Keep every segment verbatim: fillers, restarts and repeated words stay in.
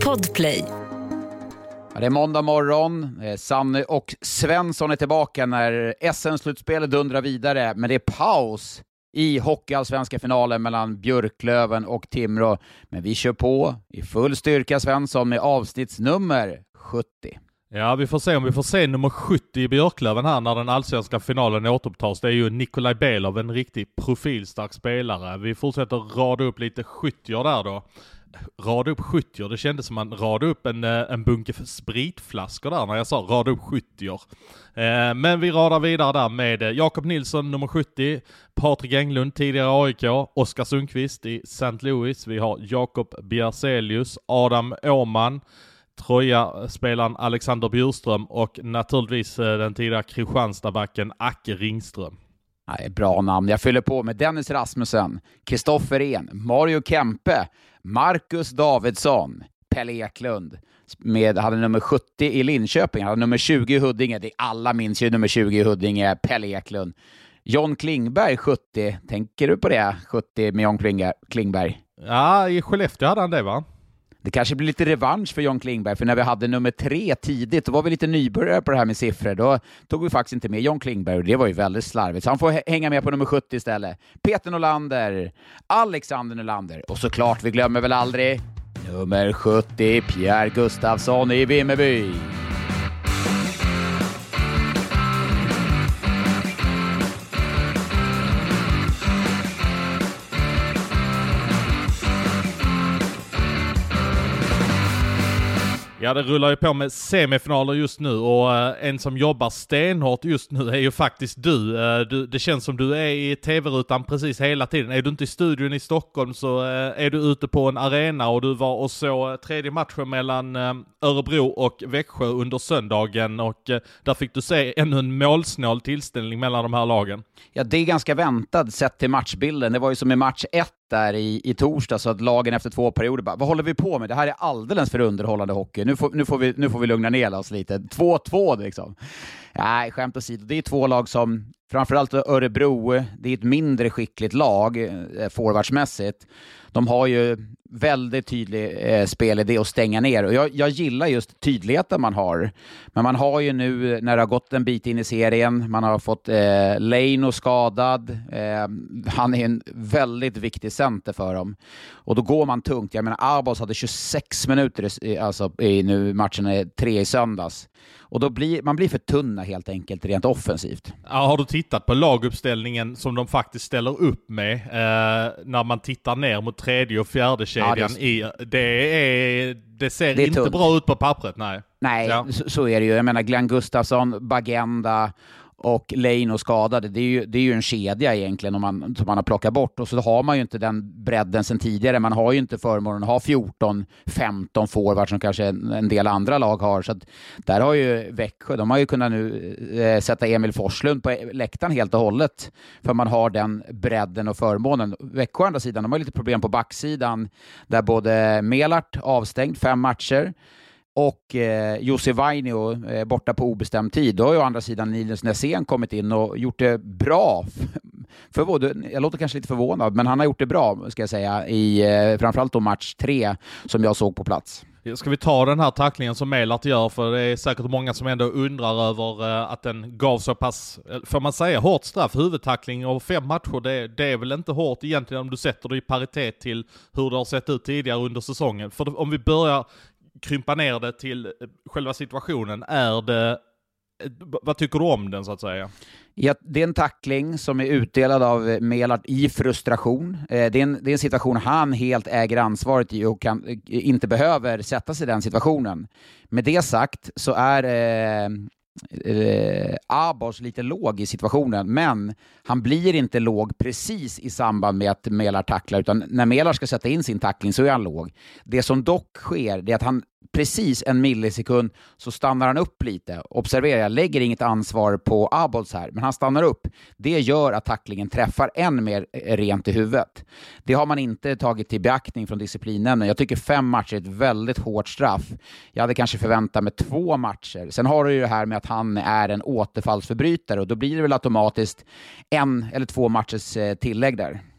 Podplay. Ja, det är måndag morgon. Sanne och Svensson är tillbaka när S M-slutspelet dundrar vidare. Men det är paus i hockeyallsvenska finalen mellan Björklöven och Timrå. Men vi kör på i full styrka, Svensson, med avsnittsnummer sjuttio. Ja, vi får se om vi får se nummer sjuttio i Björklöven här när den allsvenska finalen återupptas. Det är ju Nikolaj Belov, en riktig profilstark spelare. Vi fortsätter rada upp lite sjuttio där då. Rada upp sjuttio, det kändes som man rada upp en, en bunke spritflaskor där när jag sa rada upp sjuttio. Eh, men vi radar vidare där med Jakob Nilsson, nummer sjuttio, Patrik Englund, tidigare A I K, Oskar Sundqvist i Saint Louis. Vi har Jakob Bjärselius, Adam Åman, Troja-spelaren Alexander Bjurström och naturligtvis den tidigare Kristianstadbacken Acke Ringström. Nej, bra namn. Jag fyller på med Dennis Rasmussen, Kristoffer En, Mario Kempe, Marcus Davidsson, Pelle Eklund. Med, hade nummer sjuttio i Linköping, hade nummer tjugo i Huddinge. Det alla minns ju nummer tjugo i Huddinge, Pelle Eklund. John Klingberg, sjuttio. Tänker du på det? sjuttio med John Klingberg. Ja, i Skellefteå hade han det, va? Det kanske blir lite revansch för John Klingberg, för när vi hade nummer tre tidigt, då var vi lite nybörjare på det här med siffror. Då tog vi faktiskt inte med John Klingberg och det var ju väldigt slarvigt. Så han får hänga med på nummer sjuttio istället. Peter Norlander, Alexander Norlander och såklart, vi glömmer väl aldrig, nummer sjuttio, Pierre Gustafsson i Vimmerby. Ja, det rullar ju på med semifinaler just nu och en som jobbar stenhårt just nu är ju faktiskt du. du. Det känns som du är i tv-rutan precis hela tiden. Är du inte i studion i Stockholm så är du ute på en arena och du var och så tredje matchen mellan Örebro och Växjö under söndagen och där fick du se ännu en målsnål tillställning mellan de här lagen. Ja, det är ganska väntat sett till matchbilden. Det var ju som i match ett där i, i torsdag, så att lagen efter två perioder bara, vad håller vi på med? Det här är alldeles för underhållande hockey. Nu får, nu får, vi, nu får vi lugna ner oss lite. två två liksom. Nej, skämt åsido. Det är två lag som, framförallt Örebro, det är ett mindre skickligt lag eh, forwardsmässigt. De har ju väldigt tydlig eh, spelidé att stänga ner. Och jag, jag gillar just tydligheten man har. Men man har ju nu, när det har gått en bit in i serien, man har fått eh, Leino skadad. Eh, han är en väldigt viktig center för dem. Och då går man tungt. Jag menar, Arbos hade tjugosex minuter i, alltså, i nu matchen är tre i söndags. Och då blir man blir för tunna helt enkelt rent offensivt. Ja, har du tittat på laguppställningen som de faktiskt ställer upp med eh, när man tittar ner mot tredje och fjärde kedjan? Ja, det, i, det, är, det ser det inte tungt. Bra ut på pappret, nej. Nej, ja. så, så är det ju. Jag menar, Glenn Gustafsson, Bagenda och Leino skadade, det är ju, det är ju en kedja egentligen om man, som man har plockat bort. Och så har man ju inte den bredden sedan tidigare. Man har ju inte förmånen att ha fjorton femton forward som kanske en, en del andra lag har. Så att där har ju Växjö, de har ju kunnat nu eh, sätta Emil Forslund på läktaren helt och hållet. För man har den bredden och förmånen. Växjö å andra sidan, de har lite problem på backsidan. Där både Melart avstängd fem matcher. Och eh, Jussi Vainio eh, borta på obestämd tid. Då har ju å andra sidan Nils Näsén kommit in och gjort det bra. För både, jag låter kanske lite förvånad, men han har gjort det bra, ska jag säga, i eh, framförallt då match tre som jag såg på plats. Ska vi ta den här tacklingen som Melart gör, för det är säkert många som ändå undrar över eh, att den gav så pass, får man säga, hårt straff, huvudtackling och fem matcher, det, det är väl inte hårt egentligen om du sätter det i paritet till hur det har sett ut tidigare under säsongen. För om vi börjar krympa ner det till själva situationen, är det, vad tycker du om den så att säga? Ja, det är en tackling som är utdelad av Melart i frustration. Det är, en, det är en situation han helt äger ansvaret i och kan, inte behöver sätta sig i den situationen. Med det sagt så är eh, eh, Abos lite låg i situationen, men han blir inte låg precis i samband med att Melart tacklar, utan när Melart ska sätta in sin tackling så är han låg. Det som dock sker, det är att han precis en millisekund så stannar han upp lite. Observera, jag lägger inget ansvar på Abols här, men han stannar upp. Det gör att tacklingen träffar än mer rent i huvudet. Det har man inte tagit till beaktning från disciplinnämnden. Jag tycker fem matcher är ett väldigt hårt straff. Jag hade kanske förväntat mig två matcher. Sen har du ju det här med att han är en återfallsförbrytare och då blir det väl automatiskt en eller två matchers tillägg där.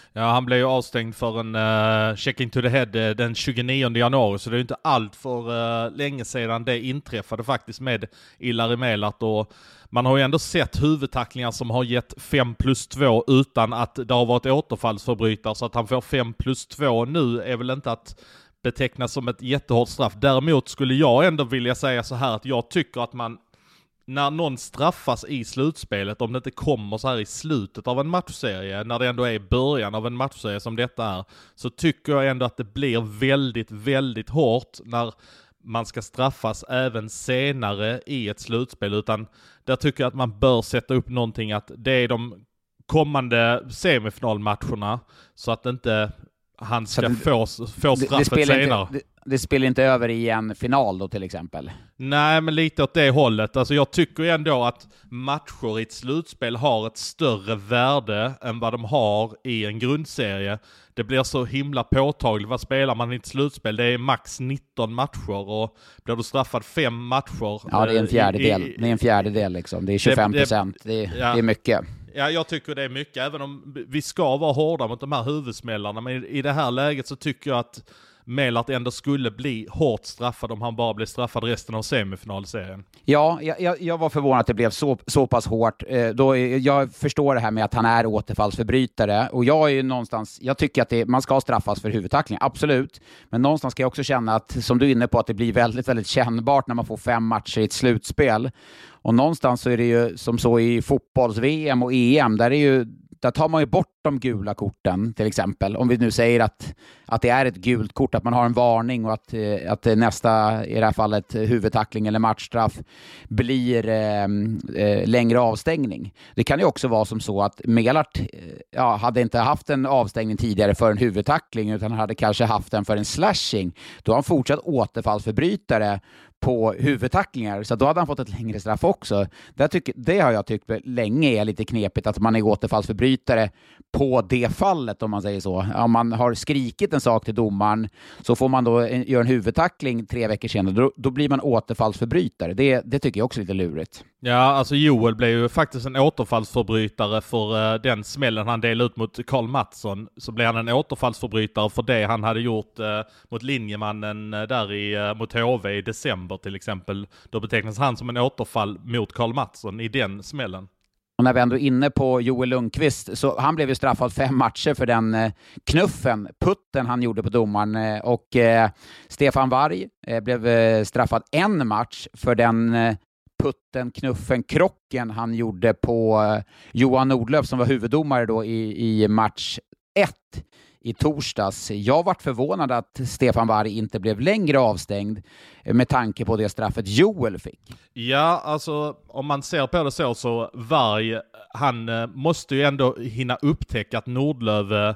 Ja, han blev ju avstängd för en uh, checking to the head uh, den tjugonionde januari, så det är ju inte allt för uh, länge sedan det inträffade faktiskt med Ilari Melart, och man har ju ändå sett huvudtacklingar som har gett fem plus två utan att det har varit återfallsförbrytare, så att han får fem plus två nu är väl inte att betecknas som ett jättehårt straff. Däremot skulle jag ändå vilja säga så här att jag tycker att man, när någon straffas i slutspelet, om det inte kommer så här i slutet av en matchserie, när det ändå är i början av en matchserie som detta är, så tycker jag ändå att det blir väldigt, väldigt hårt när man ska straffas även senare i ett slutspel. Utan där tycker jag att man bör sätta upp någonting att det är de kommande semifinalmatcherna, så att inte han ska det, få, få straffet det, det senare. Inte, det, det spelar inte över i en final då till exempel? Nej, men lite åt det hållet. Alltså jag tycker ändå att matcher i ett slutspel har ett större värde än vad de har i en grundserie. Det blir så himla påtagligt. Vad spelar man i ett slutspel? Det är max nitton matcher, och blir du straffad fem matcher... Ja, det är en fjärdedel. I, i, det är en fjärdedel liksom. Det är tjugofem procent. Det, det, det, ja. det är mycket. Ja, jag tycker det är mycket, även om vi ska vara hårda mot de här huvudsmällarna. Men i det här läget så tycker jag att Melart ändå skulle bli hårt straffad om han bara blir straffad resten av semifinalserien. Ja, jag, jag var förvånad att det blev så, så pass hårt. Då, jag förstår det här med att han är återfallsförbrytare, och jag är ju någonstans, jag tycker att det, man ska straffas för huvudtackling, absolut. Men någonstans ska jag också känna att, som du är inne på, att det blir väldigt, väldigt kännbart när man får fem matcher i ett slutspel. Och någonstans så är det ju som så i fotbolls-V M och E M, där är ju där tar man ju bort de gula korten till exempel. Om vi nu säger att, att det är ett gult kort, att man har en varning, och att, att nästa, i det här fallet huvudtackling eller matchstraff, blir eh, eh, längre avstängning. Det kan ju också vara som så att Melart ja, hade inte haft en avstängning tidigare för en huvudtackling, utan hade kanske haft den för en slashing. Då har han fortsatt återfallsförbrytare på huvudtacklingar, så då hade han fått ett längre straff också. Det, tycker, det har jag tyckt länge är lite knepigt, att man är återfallsförbrytare på det fallet, om man säger så. Om man har skrikit en sak till domaren, så får man då en, göra en huvudtackling tre veckor senare, då, då blir man återfallsförbrytare. Det, det tycker jag också är lite lurigt. Ja, alltså Joel blev ju faktiskt en återfallsförbrytare för uh, den smällen han delade ut mot Karl Mattsson. Så blev han en återfallsförbrytare för det han hade gjort uh, mot linjemannen uh, där i, uh, mot H V i december till exempel. Då betecknas han som en återfall mot Karl Mattsson i den smällen. Och när vi ändå är inne på Joel Lundqvist, så han blev ju straffad fem matcher för den eh, knuffen, putten han gjorde på domaren. Eh, och eh, Stefan Varg eh, blev eh, straffad en match för den eh, putten, knuffen, krocken han gjorde på eh, Johan Nordlöf som var huvuddomare då i, i match ett i torsdags. Jag varit förvånad att Stefan Varg inte blev längre avstängd med tanke på det straffet Joel fick. Ja, alltså om man ser på det så, så Varg, han eh, måste ju ändå hinna upptäcka att Nordlöf eh,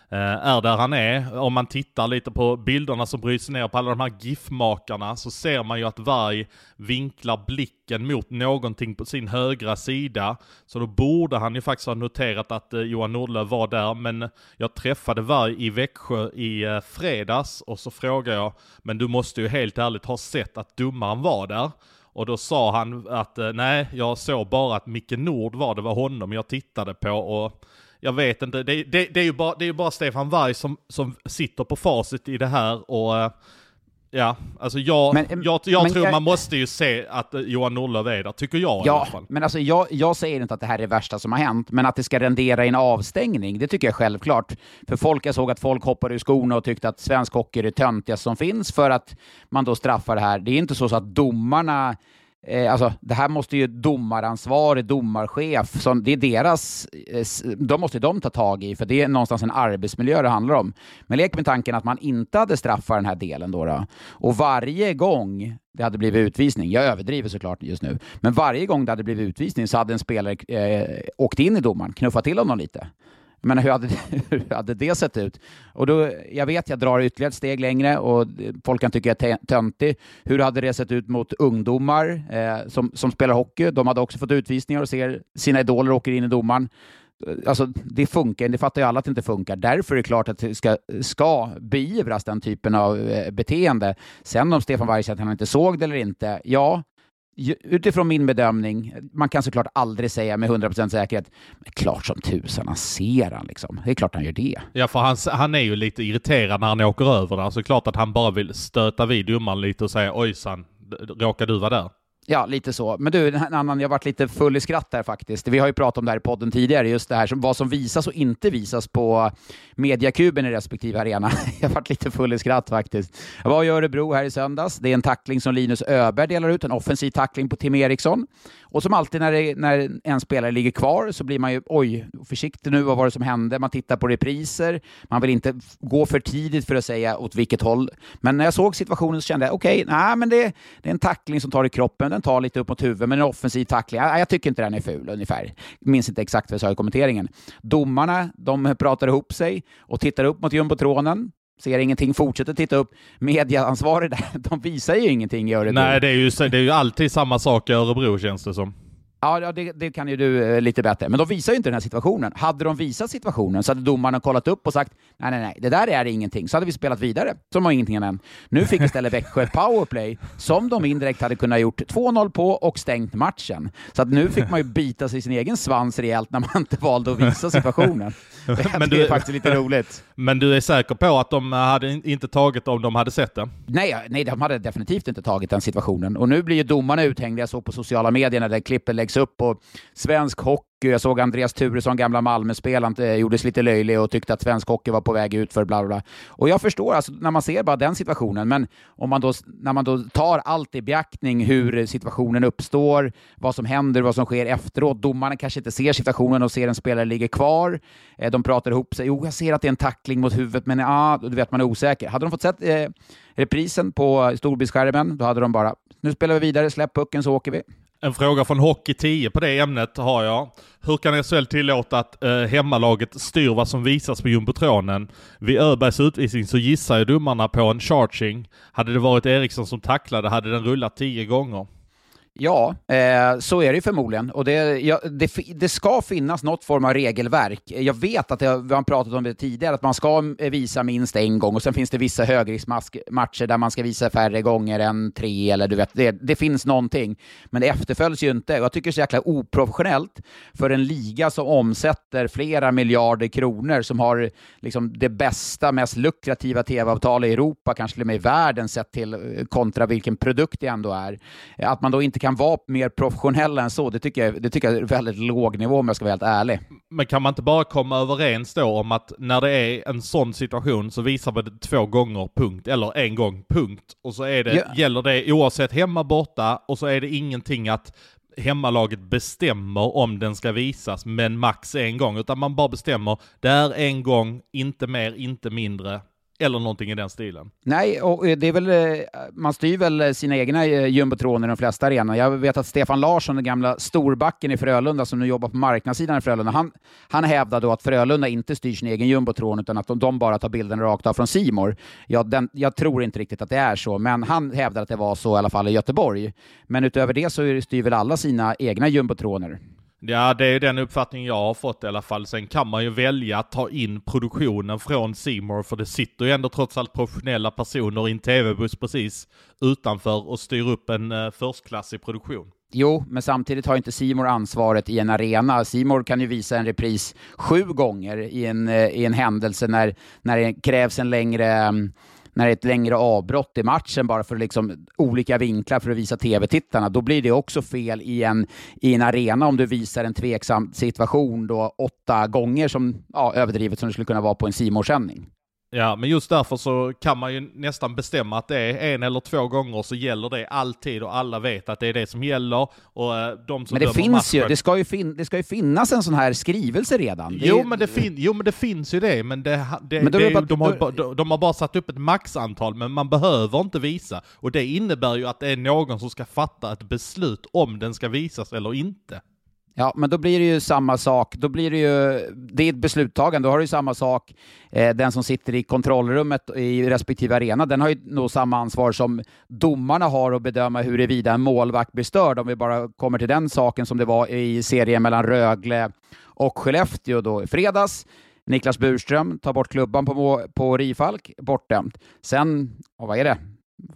är där han är. Om man tittar lite på bilderna som bryts ner på alla de här gif-makarna, så ser man ju att Varg vinklar blicken mot någonting på sin högra sida. Så då borde han ju faktiskt ha noterat att eh, Johan Nordlöf var där. Men jag träffade Varg i Växjö i eh, fredags, och så frågade jag, men du måste ju helt ärligt ha sett att domaren var där. Och då sa han att eh, nej, jag såg bara att Micke Nord var, det var honom jag tittade på, och jag vet inte, det, det, det är ju bara, det är ju bara Stefan Varg som, som sitter på facit i det här, och ja, alltså jag, men, jag, jag men, tror jag, man måste ju se att Johan Nordlöf är där, tycker jag ja, i alla fall. Men alltså jag, jag säger inte att det här är det värsta som har hänt, men att det ska rendera i en avstängning, det tycker jag självklart. För folk, jag såg att folk hoppade ur skorna och tyckte att svensk hockey är det töntiga som finns för att man då straffar det här. Det är inte så, så att domarna Eh, alltså, det här måste ju domaransvarig, domarchef, som, det är deras, eh, de måste de ta tag i, för det är någonstans en arbetsmiljö det handlar om. Men lek med tanken att man inte hade straffat den här delen då, då. Och varje gång det hade blivit utvisning, jag överdriver såklart just nu, men varje gång det hade blivit utvisning så hade en spelare eh, åkt in i domaren, knuffat till honom lite. Men hur hade, hur hade det sett ut? Och då, jag vet, jag drar ytterligare ett steg längre och folk kan tycka jag är töntig. Hur hade det sett ut mot ungdomar eh, som, som spelar hockey? De hade också fått utvisningar och ser sina idoler åker in i domaren. Alltså, det funkar, det fattar ju alla att det inte funkar. Därför är det klart att det ska, ska beivras den typen av eh, beteende. Sen om Stefan Varg säger att han inte såg det eller inte, ja, utifrån min bedömning, man kan såklart aldrig säga med hundra procent säkerhet, men klart som tusan han ser han liksom. Det är klart han gör det. Ja, för han, han är ju lite irriterad när han åker över där. Så klart att han bara vill stöta vid domaren lite och säga ojsan, råkar du vara där? Ja, lite så. Men du, en annan, jag har varit lite full i skratt här faktiskt. Vi har ju pratat om det här i podden tidigare, just det här som, vad som visas och inte visas på mediakuben i respektive arena. Jag har varit lite full i skratt faktiskt. Jag var i Örebro här i söndags. Det är en tackling som Linus Öberg delar ut, en offensiv tackling på Tim Eriksson. Och som alltid när, det, när en spelare ligger kvar så blir man ju, oj, försiktig nu, vad var det som hände? Man tittar på repriser, man vill inte gå för tidigt för att säga åt vilket håll. Men när jag såg situationen så kände jag, okej, okay, nej men det, det är en tackling som tar i kroppen, den tar lite upp mot huvudet, men en offensiv tackling, jag, jag tycker inte den är ful ungefär. Jag minns inte exakt vad jag sa i kommenteringen. Domarna, de pratar ihop sig och tittar upp mot jumbotronen. Ser ingenting, fortsätter titta upp. Mediaansvarig där, de visar ju ingenting i Örebro. Nej, det är ju, det är ju alltid samma sak i Örebro, känns det som. Ja, det, det kan ju du eh, lite bättre. Men de visar ju inte den här situationen. Hade de visat situationen så hade domarna kollat upp och sagt nej, nej, nej, det där är ingenting. Så hade vi spelat vidare, som var ingenting än. Nu fick istället Växjö ett powerplay som de indirekt hade kunnat gjort två noll på och stängt matchen. Så att nu fick man ju bita sig i sin egen svans rejält när man inte valde att visa situationen. Det, men du, det är faktiskt lite roligt. Men du är säker på att de hade inte tagit om de hade sett det? Nej, nej, de hade definitivt inte tagit den situationen. Och nu blir ju domarna uthängda. Jag såg på sociala medier när det klippen läggs upp och svensk hockey. Jag såg Andreas Turesson, gamla Malmö-spelaren, gjordes lite löjlig och tyckte att svensk hockey var på väg ut för bla bla. Och jag förstår alltså när man ser bara den situationen, men om man då, när man då tar allt i beaktning hur situationen uppstår, vad som händer, vad som sker efteråt. Domarna kanske inte ser situationen och ser en spelare ligger kvar. De pratar ihop sig. Jo, jag ser att det är en tackling mot huvudet, men ja, du vet man är osäker. Hade de fått sett eh, reprisen på storbildsskärmen, då hade de bara, nu spelar vi vidare, släpp pucken så åker vi. En fråga från Hockey tio på det ämnet har jag. Hur kan S H L tillåta att eh, hemmalaget styr vad som visas på jumbotronen? Vid Öbergs utvisning så gissar ju domarna på en charging. Hade det varit Eriksson som tacklade hade den rullat tio gånger. Ja, eh, så är det förmodligen. Och det, ja, det, det ska finnas något form av regelverk. Jag vet att det, vi har pratat om det tidigare, att man ska visa minst en gång och sen finns det vissa högriskmatcher där man ska visa färre gånger än tre eller du vet, det, det finns någonting. Men det efterföljs ju inte. Jag tycker det är så jäkla oprofessionellt för en liga som omsätter flera miljarder kronor, som har liksom det bästa, mest lukrativa tv-avtalet i Europa, kanske till och med i världen sett till kontra vilken produkt det ändå är. Att man då inte kan vara mer professionella än så, det tycker jag, det tycker jag är väldigt låg nivå om jag ska vara helt ärlig. Men kan man inte bara komma överens då om att när det är en sån situation så visar man det två gånger punkt, eller en gång punkt, och så är det, ja. Gäller det oavsett hemma borta, och så är det ingenting att hemmalaget bestämmer om den ska visas men max en gång, utan man bara bestämmer, det är en gång, inte mer, inte mindre. Eller någonting i den stilen. Nej, och det är väl, man styr väl sina egna jumbotroner i de flesta arenor. Jag vet att Stefan Larsson, den gamla storbacken i Frölunda som nu jobbar på marknadssidan i Frölunda, han, han hävdar då att Frölunda inte styr sin egen jumbotron utan att de, de bara tar bilden rakt av från C More. Jag, den, jag tror inte riktigt att det är så, men han hävdar att det var så i alla fall i Göteborg. Men utöver det så styr väl alla sina egna jumbotroner. Ja, det är den uppfattning jag har fått i alla fall. Sen kan man ju välja att ta in produktionen från C More, för det sitter ju ändå trots allt professionella personer i en tv-buss precis utanför och styr upp en uh, förstklassig produktion. Jo, men samtidigt har inte C More ansvaret i en arena. C More kan ju visa en repris sju gånger i en, uh, i en händelse när, när det krävs en längre... Um, när det är ett längre avbrott i matchen bara för liksom olika vinklar för att visa tv-tittarna, då blir det också fel i en, i en arena om du visar en tveksam situation då åtta gånger som ja, överdrivet som det skulle kunna vara på en C More-sändning. Ja, men just därför så kan man ju nästan bestämma att det är en eller två gånger, så gäller det alltid och alla vet att det är det som gäller. Och de som men det finns matchen... ju, det ska ju, fin- det ska ju finnas en sån här skrivelse redan. Det jo, är... men det fin- jo, men det finns ju det, men, det, det, men det, bara... de, har, de, de har bara satt upp ett maxantal, men man behöver inte visa. Och det innebär ju att det är någon som ska fatta ett beslut om den ska visas eller inte. Ja, men då blir det ju samma sak. Då blir det ju, det är ett besluttagande. Då har du ju samma sak. Eh, den som sitter i kontrollrummet i respektive arena, den har ju nog samma ansvar som domarna har att bedöma huruvida en målvakt blir störd. Om vi bara kommer till den saken som det var i serien mellan Rögle och Skellefteå då i fredags. Niklas Burström tar bort klubban på, på Rifalk, bortdömt. Sen, vad är det?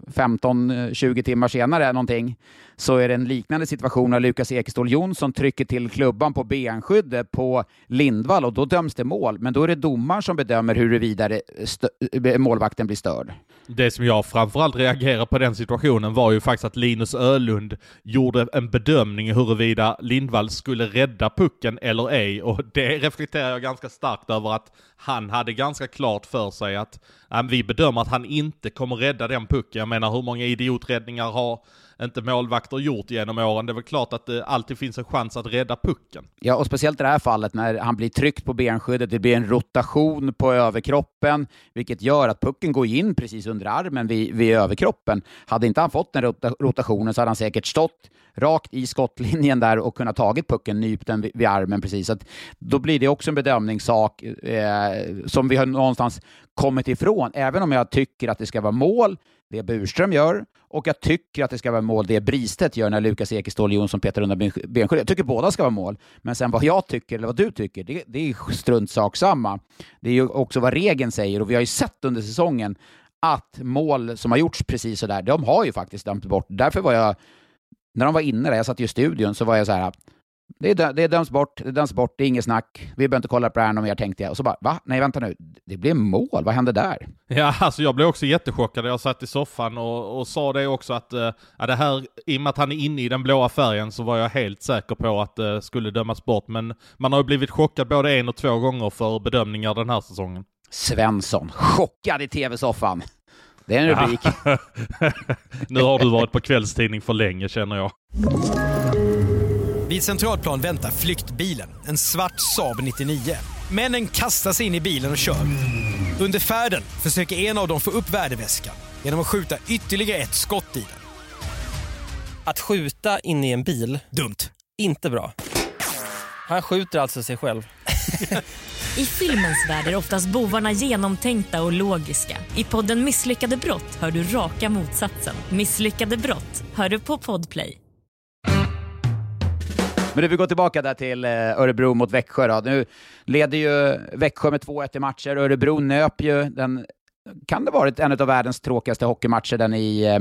femton tjugo timmar senare någonting, så är det en liknande situation när Lukas Ekeståhl Jonsson trycker till klubban på benskyddet på Lindvall och då döms det mål. Men då är det domaren som bedömer huruvida stö- målvakten blir störd. Det som jag framförallt reagerar på den situationen var ju faktiskt att Linus Ölund gjorde en bedömning huruvida Lindvall skulle rädda pucken eller ej. Och det reflekterar jag ganska starkt över, att han hade ganska klart för sig att äh, vi bedömer att han inte kommer rädda den pucken. Jag menar, hur många idioträddningar har inte målvakter gjort genom åren? Det är väl klart att det alltid finns en chans att rädda pucken. Ja, och speciellt i det här fallet när han blir tryckt på benskyddet. Det blir en rotation på överkroppen, vilket gör att pucken går in precis under armen vid, vid överkroppen. Hade inte han fått den rota- rotationen så hade han säkert stått rakt i skottlinjen där och kunnat tagit pucken, nypt den vid, vid armen precis. Så att då blir det också en bedömningssak eh, som vi har någonstans kommit ifrån. Även om jag tycker att det ska vara mål, det Burström gör, och jag tycker att det ska vara mål det Bristedt gör när Lukas Ekeståhl Jonsson petar undan benskyddet. Jag tycker båda ska vara mål. Men sen vad jag tycker, eller vad du tycker, det, det är struntsak samma. Det är ju också vad regeln säger, och vi har ju sett under säsongen att mål som har gjorts precis så där, de har ju faktiskt dömt bort. Därför var jag, när de var inne där, jag satt i studion, så var jag så här: Det är, det är döms bort, det döms bort, det är inget snack. Vi behöver inte kolla på det här någon mer, tänkte jag. Och så bara, va? Nej, vänta nu. Det blev mål, vad hände där? Ja, alltså jag blev också jättechockad. Jag satt i soffan och, och sa det också att äh, det här, i och med att han är inne i den blåa färgen, så var jag helt säker på att det äh, skulle dömas bort. Men man har ju blivit chockad både en och två gånger för bedömningar den här säsongen. Svensson, chockad i tv-soffan. Det är en rubrik. Ja. Nu har du varit på kvällstidning för länge, känner jag. Vid Centralplan väntar flyktbilen, en svart Saab nittionio. Männen kastar sig in i bilen och kör. Under färden försöker en av dem få upp värdeväskan genom att skjuta ytterligare ett skott i den. Att skjuta in i en bil, dumt. Inte bra. Han skjuter alltså sig själv. I filmens värld är oftast bovarna genomtänkta och logiska. I podden Misslyckade brott hör du raka motsatsen. Misslyckade brott hör du på Podplay. Men vi går tillbaka där till Örebro mot Växjö då. Nu leder ju Växjö med två ett i matcher. Örebro nöp ju den, kan det varit en av världens tråkigaste hockeymatcher, den i,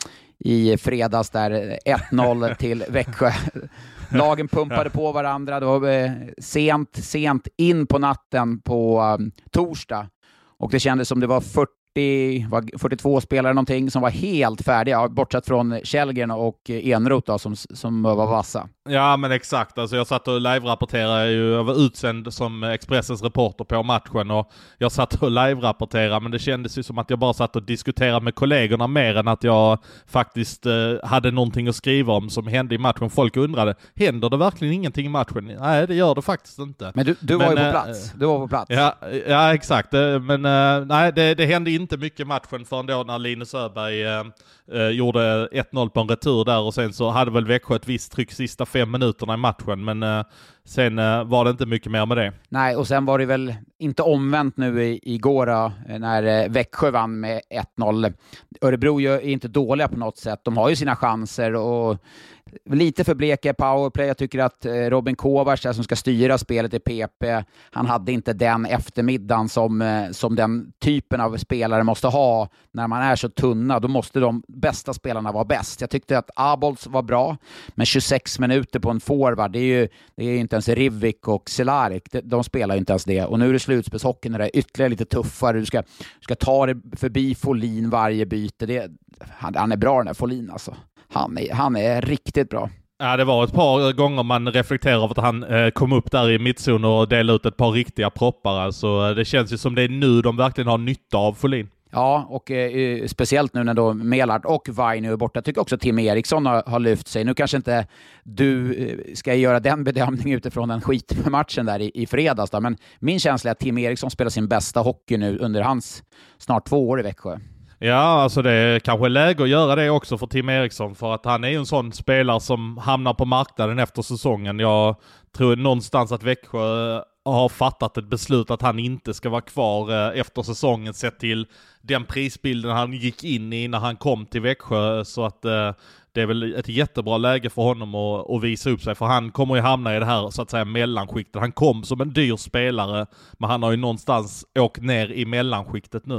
i fredags där, ett noll till Växjö. Lagen pumpade på varandra. Det var sent, sent in på natten på um, torsdag. Och det kändes som det var fyrtio, fyrtiotvå spelare någonting som var helt färdiga, bortsett från Källgren och Enroth då, som, som var vassa. Ja, men exakt. Alltså, jag satt och live-rapporterade ju, jag var utsänd som Expressens reporter på matchen, och jag satt och live-rapporterade, men det kändes ju som att jag bara satt och diskuterade med kollegorna mer än att jag faktiskt eh, hade någonting att skriva om som hände i matchen. Folk undrade, händer det verkligen ingenting i matchen? Nej, det gör det faktiskt inte. Men du, du men, var ju på äh, plats. Du var på plats. Ja, ja exakt. Men äh, nej, det, det hände inte mycket i matchen förrän då när Linus Öberg äh, äh, gjorde ett noll på en retur där, och sen så hade väl Växjö ett visst tryck sista fem minuterna i matchen, men äh, sen äh, var det inte mycket mer med det. Nej, och sen var det väl inte omvänt nu i, igår då, när äh, Växjö vann med ett noll. Örebro är inte dåliga på något sätt. De har ju sina chanser och lite för bleka powerplay. Jag tycker att Robin Kovacs som ska styra spelet i P P, han hade inte den eftermiddagen som, som den typen av spelare måste ha när man är så tunna. Då måste de bästa spelarna vara bäst. Jag tyckte att Abols var bra, men tjugosex minuter på en forward, det är ju, det är ju inte ens Rivik och Cehlárik. De, de spelar ju inte ens det. Och nu är det slutspelshockeyn när det är ytterligare lite tuffare. Du ska, du ska ta dig förbi Folin varje byte. Det, han, han är bra, den där Folin alltså. Han är, han är riktigt bra. Ja, det var ett par gånger man reflekterar över att han eh, kom upp där i mittzon och delade ut ett par riktiga proppar. Alltså, det känns ju som det är nu de verkligen har nytta av Folin. Ja, och eh, speciellt nu när då Melart och Vainio är borta. Jag tycker också Tim Eriksson har, har lyft sig. Nu kanske inte du eh, ska göra den bedömningen utifrån den skitmatchen där i, i fredags. Då. Men min känsla är att Tim Eriksson spelar sin bästa hockey nu under hans snart två år i Växjö. Ja, alltså det är kanske läge att göra det också för Tim Eriksson, för att han är ju en sån spelare som hamnar på marknaden efter säsongen. Jag tror någonstans att Växjö har fattat ett beslut att han inte ska vara kvar efter säsongen, sett till den prisbilden han gick in i när han kom till Växjö. Så att det är väl ett jättebra läge för honom att, att visa upp sig, för han kommer ju hamna i det här så att säga mellanskiktet. Han kom som en dyr spelare, men han har ju någonstans åkt ner i mellanskiktet nu.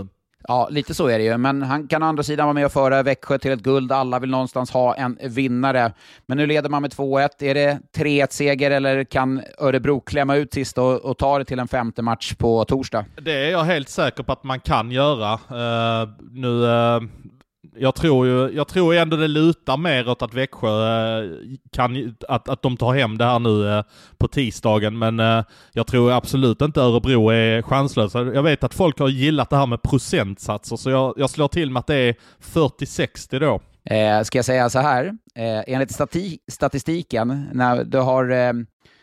Ja, lite så är det ju. Men han kan å andra sidan vara med och föra Växjö till ett guld. Alla vill någonstans ha en vinnare. Men nu leder man med två ett. Är det tre ett-seger eller kan Örebro klämma ut sist och, och ta det till en femte match på torsdag? Det är jag helt säker på att man kan göra. Uh, nu... Uh... Jag tror ju, jag tror ändå det lutar mer åt att Växjö kan, att, att de tar hem det här nu på tisdagen, men jag tror absolut inte Örebro är chanslösa. Jag vet att folk har gillat det här med procentsatser, så jag, jag slår till med att det är fyrtio sextio då. Eh, ska jag säga så här, eh, enligt stati- statistiken, när du har eh,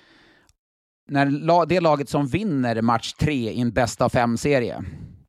när la- det laget som vinner match tre i en bästa av fem-serie,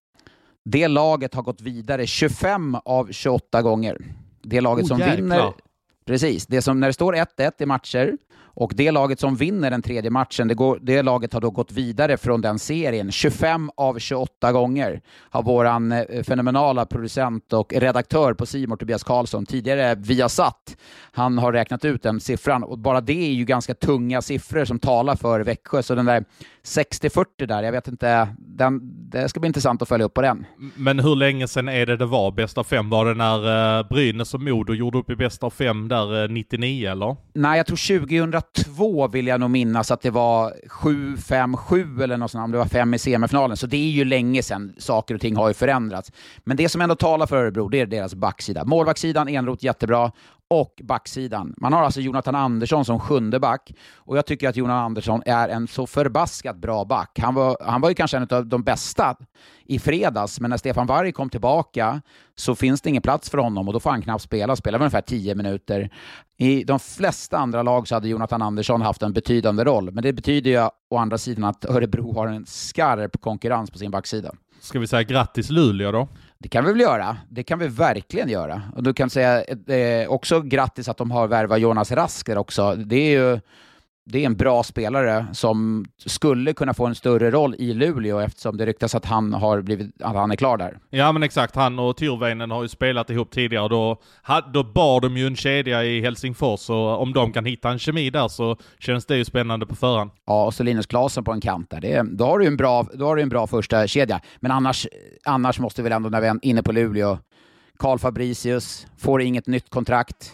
det laget har gått vidare tjugofem av tjugoåtta gånger. Det laget oh, som jäklar. vinner... Precis. Det som när det står ett ett i matcher och det laget som vinner den tredje matchen, det, går, det laget har då gått vidare från den serien. tjugofem av tjugoåtta gånger har våran eh, fenomenala producent och redaktör på C More, Tobias Karlsson, tidigare Viasat. Han har räknat ut den siffran och bara det är ju ganska tunga siffror som talar för Växjö. Så den där sextio fyrtio där, jag vet inte, den, det ska bli intressant att följa upp på den. Men hur länge sedan är det det var bäst av fem? Var det när uh, Brynäs och Modo gjorde upp i bäst av fem där uh, nittionio eller? Nej, jag tror tjugohundratvå vill jag nog minnas att det var sju fem sju eller något sånt, om det var fem i semifinalen. Så det är ju länge sedan, saker och ting har ju förändrats. Men det som ändå talar för Örebro, det är deras backsida. Målvaktssidan, Enroth jättebra. Och backsidan. Man har alltså Jonathan Andersson som sjunde back. Och jag tycker att Jonathan Andersson är en så förbaskat bra back. Han var, han var ju kanske en av de bästa i fredags. Men när Stefan Varg kom tillbaka så finns det ingen plats för honom. Och då får han knappt spela. Spela ungefär tio minuter. I de flesta andra lag så hade Jonathan Andersson haft en betydande roll. Men det betyder ju å andra sidan att Örebro har en skarp konkurrens på sin backsida. Ska vi säga grattis Luleå då? Det kan vi väl göra. Det kan vi verkligen göra. Och du kan säga eh, också grattis att de har värvat Jonas Rask där också. Det är ju det är en bra spelare som skulle kunna få en större roll i Luleå eftersom det ryktas att han har blivit att han är klar där. Ja men exakt, han och Tyrväinen har ju spelat ihop tidigare. Då, då bar de ju en kedja i Helsingfors och om de kan hitta en kemi där så känns det ju spännande på förhand. Ja, och så Linus Klasen på en kant där. Det är, då har du en bra, då har du en bra första kedja. Men annars, annars måste vi väl ändå när vi är inne på Luleå. Carl Fabricius får inget nytt kontrakt.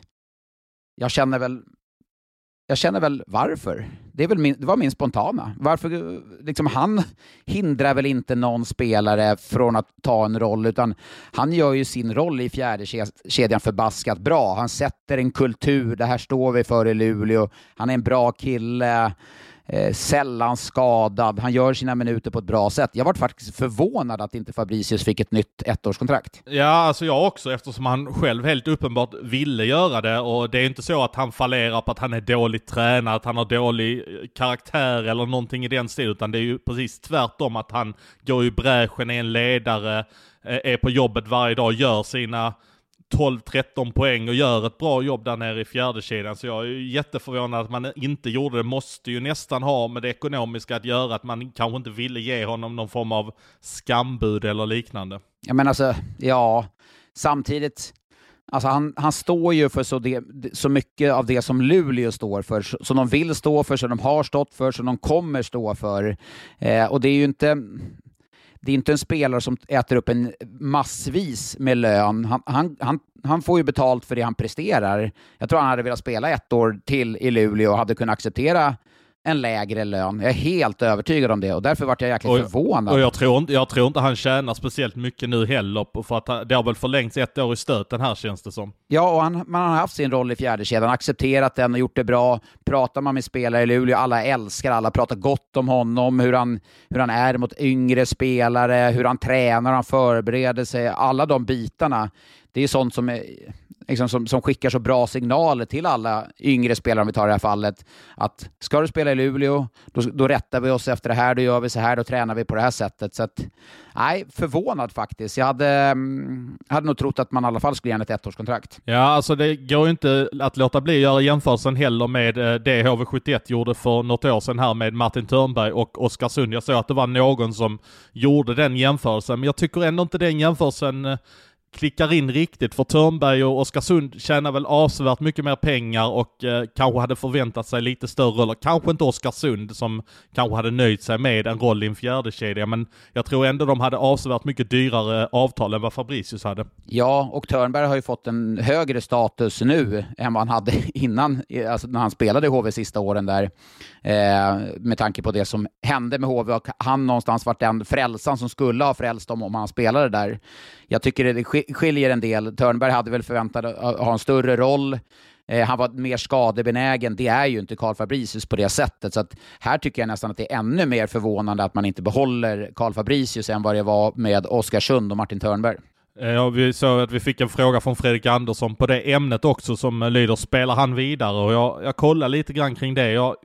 Jag känner väl Jag känner väl varför. Det, är väl min, det var min spontana. Varför, liksom, han hindrar väl inte någon spelare från att ta en roll, utan han gör ju sin roll i fjärde kedjan förbaskat bra. Han sätter en kultur, det här står vi för i Luleå. Han är en bra kille, eh, sällan skadad. Han gör sina minuter på ett bra sätt. Jag var faktiskt förvånad att inte Fabricius fick ett nytt ettårskontrakt. Ja, alltså jag också, eftersom han själv helt uppenbart ville göra det. Och det är inte så att han fallerar på att han är dåligt tränad, att han har dålig karaktär eller någonting i den stilen, utan det är ju precis tvärtom, att han går i bräschen, är en ledare, är på jobbet varje dag, gör sina tolv tretton poäng och gör ett bra jobb där nere i fjärde kedjan. Så jag är ju jätteförvånad att man inte gjorde det. Måste ju nästan ha med det ekonomiska att göra, att man kanske inte ville ge honom någon form av skambud eller liknande. Ja, men alltså, ja, samtidigt, alltså han, han står ju för så, det, så mycket av det som Luleå står för, som de vill stå för, som de har stått för, som de kommer stå för. Eh, och det är ju inte... Det är inte en spelare som äter upp en massvis med lön. Han, han, han, han får ju betalt för det han presterar. Jag tror han hade velat spela ett år till i Luleå och hade kunnat acceptera en lägre lön. Jag är helt övertygad om det och därför var jag jäkligt och, förvånad. Och jag tror, inte, jag tror inte han tjänar speciellt mycket nu heller, för att det har väl förlängts ett år i stöten här, känns det som. Ja, och han, man har haft sin roll i fjärde kedjan, accepterat den och gjort det bra. Pratar man med spelare i Luleå, alla älskar, alla pratar gott om honom, hur han, hur han är mot yngre spelare, hur han tränar, han förbereder sig, alla de bitarna. Det är sånt som är... Liksom som, som skickar så bra signaler till alla yngre spelare, om vi tar det här fallet, att ska du spela i Luleå, då, då rättar vi oss efter det här, då gör vi så här, då tränar vi på det här sättet. Så att, nej, förvånad faktiskt. Jag hade, mm, hade nog trott att man i alla fall skulle ge ett ettårskontrakt. Ja, alltså det går ju inte att låta bli att göra jämförelsen heller med det H V sjuttioett gjorde för något år sedan här med Martin Törnberg och Oskarsund. Jag såg att det var någon som gjorde den jämförelsen, men jag tycker ändå inte den jämförelsen klickar in riktigt, för Törnberg och Oskarsund tjänar väl avsevärt mycket mer pengar och eh, kanske hade förväntat sig lite större roller. Kanske inte Oskarsund som kanske hade nöjt sig med en roll i en fjärde kedja, men jag tror ändå de hade avsevärt mycket dyrare avtal än vad Fabricius hade. Ja, och Törnberg har ju fått en högre status nu än vad han hade innan, alltså när han spelade i H V sista åren där, eh, med tanke på det som hände med H V, och han någonstans varit den frälsan som skulle ha frälst dem om han spelade där. Jag tycker det skiljer en del. Törnberg hade väl förväntat att ha en större roll. Eh, han var mer skadebenägen. Det är ju inte Carl Fabricius på det sättet. Så att här tycker jag nästan att det är ännu mer förvånande att man inte behåller Carl Fabricius än vad det var med Oskarsund och Martin Törnberg. Ja, vi såg att vi fick en fråga från Fredrik Andersson på det ämnet också som lyder, spelar han vidare? Och jag, jag kollar lite grann kring det. Jag,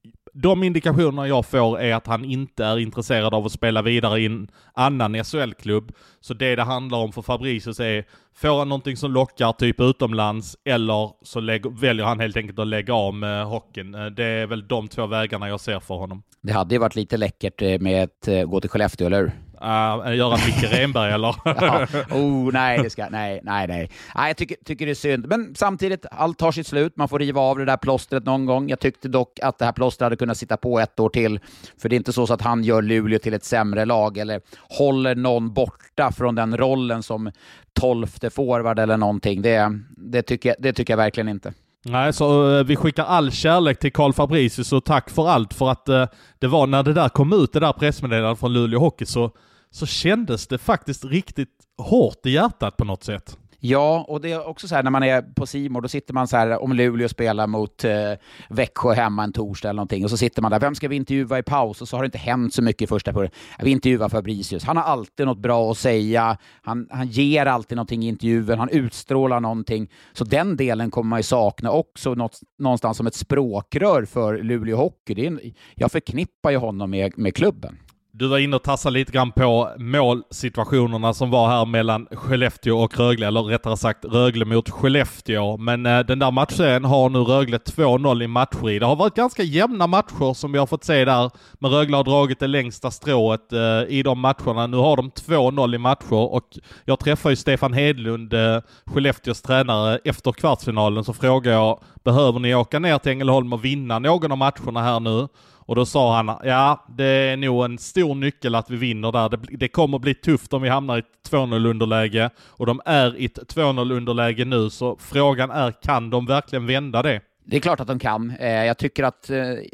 de indikationerna jag får är att han inte är intresserad av att spela vidare i en annan S H L-klubb. Så det det handlar om för Fabricius är, får han någonting som lockar typ utomlands, eller så lägger, väljer han helt enkelt att lägga av med hockeyn. Det är väl de två vägarna jag ser för honom. Det hade ju varit lite läckert med att gå till Skellefteå, eller hur? Uh, göra Micke Renberg eller? ja. oh, nej, det ska, nej, nej, nej. nej jag tycker, tycker det är synd. Men samtidigt, allt tar sitt slut. Man får riva av det där plåstret någon gång. Jag tyckte dock att det här plåstret hade kunnat sitta på ett år till. För det är inte så, så att han gör Luleå till ett sämre lag eller håller någon borta från den rollen som tolfte forward eller någonting. Det, det, tycker, jag, det tycker jag verkligen inte. Nej, så uh, vi skickar all kärlek till Carl Fabricius och tack för allt, för att uh, det var när det där kom ut, det där pressmeddelandet från Luleå Hockey, så, så kändes det faktiskt riktigt hårt i hjärtat på något sätt. Ja, och det är också så här när man är på C More, då sitter man så här, om Luleå spelar mot eh, Växjö hemma en torsdag eller någonting, och så sitter man där, vem ska vi intervjua i paus? Och så har det inte hänt så mycket i första perioden. Vi intervjuar Fabricius. Han har alltid något bra att säga. Han, han ger alltid någonting i intervjun. Han utstrålar någonting. Så den delen kommer man ju sakna också något, någonstans som ett språkrör för Luleå Hockey. Det är en, jag förknippar ju honom med, med klubben. Du var inne och tassade lite grann på målsituationerna som var här mellan Skellefteå och Rögle, eller rättare sagt Rögle mot Skellefteå. Men eh, den där matchen har nu Rögle två noll i matcher i. Det har varit ganska jämna matcher som vi har fått se där, men Rögle har dragit det längsta strået eh, i de matcherna. Nu har de två noll i matcher, och jag träffade ju Stefan Hedlund, eh, Skellefteås tränare, efter kvartsfinalen, så frågade jag, behöver ni åka ner till Ängelholm och vinna någon av matcherna här nu? Och då sa han, ja, det är nog en stor nyckel att vi vinner där. Det, det kommer bli tufft om vi hamnar i ett två noll underläge. Och de är i ett två noll underläge nu. Så frågan är, kan de verkligen vända det? Det är klart att de kan. Jag tycker att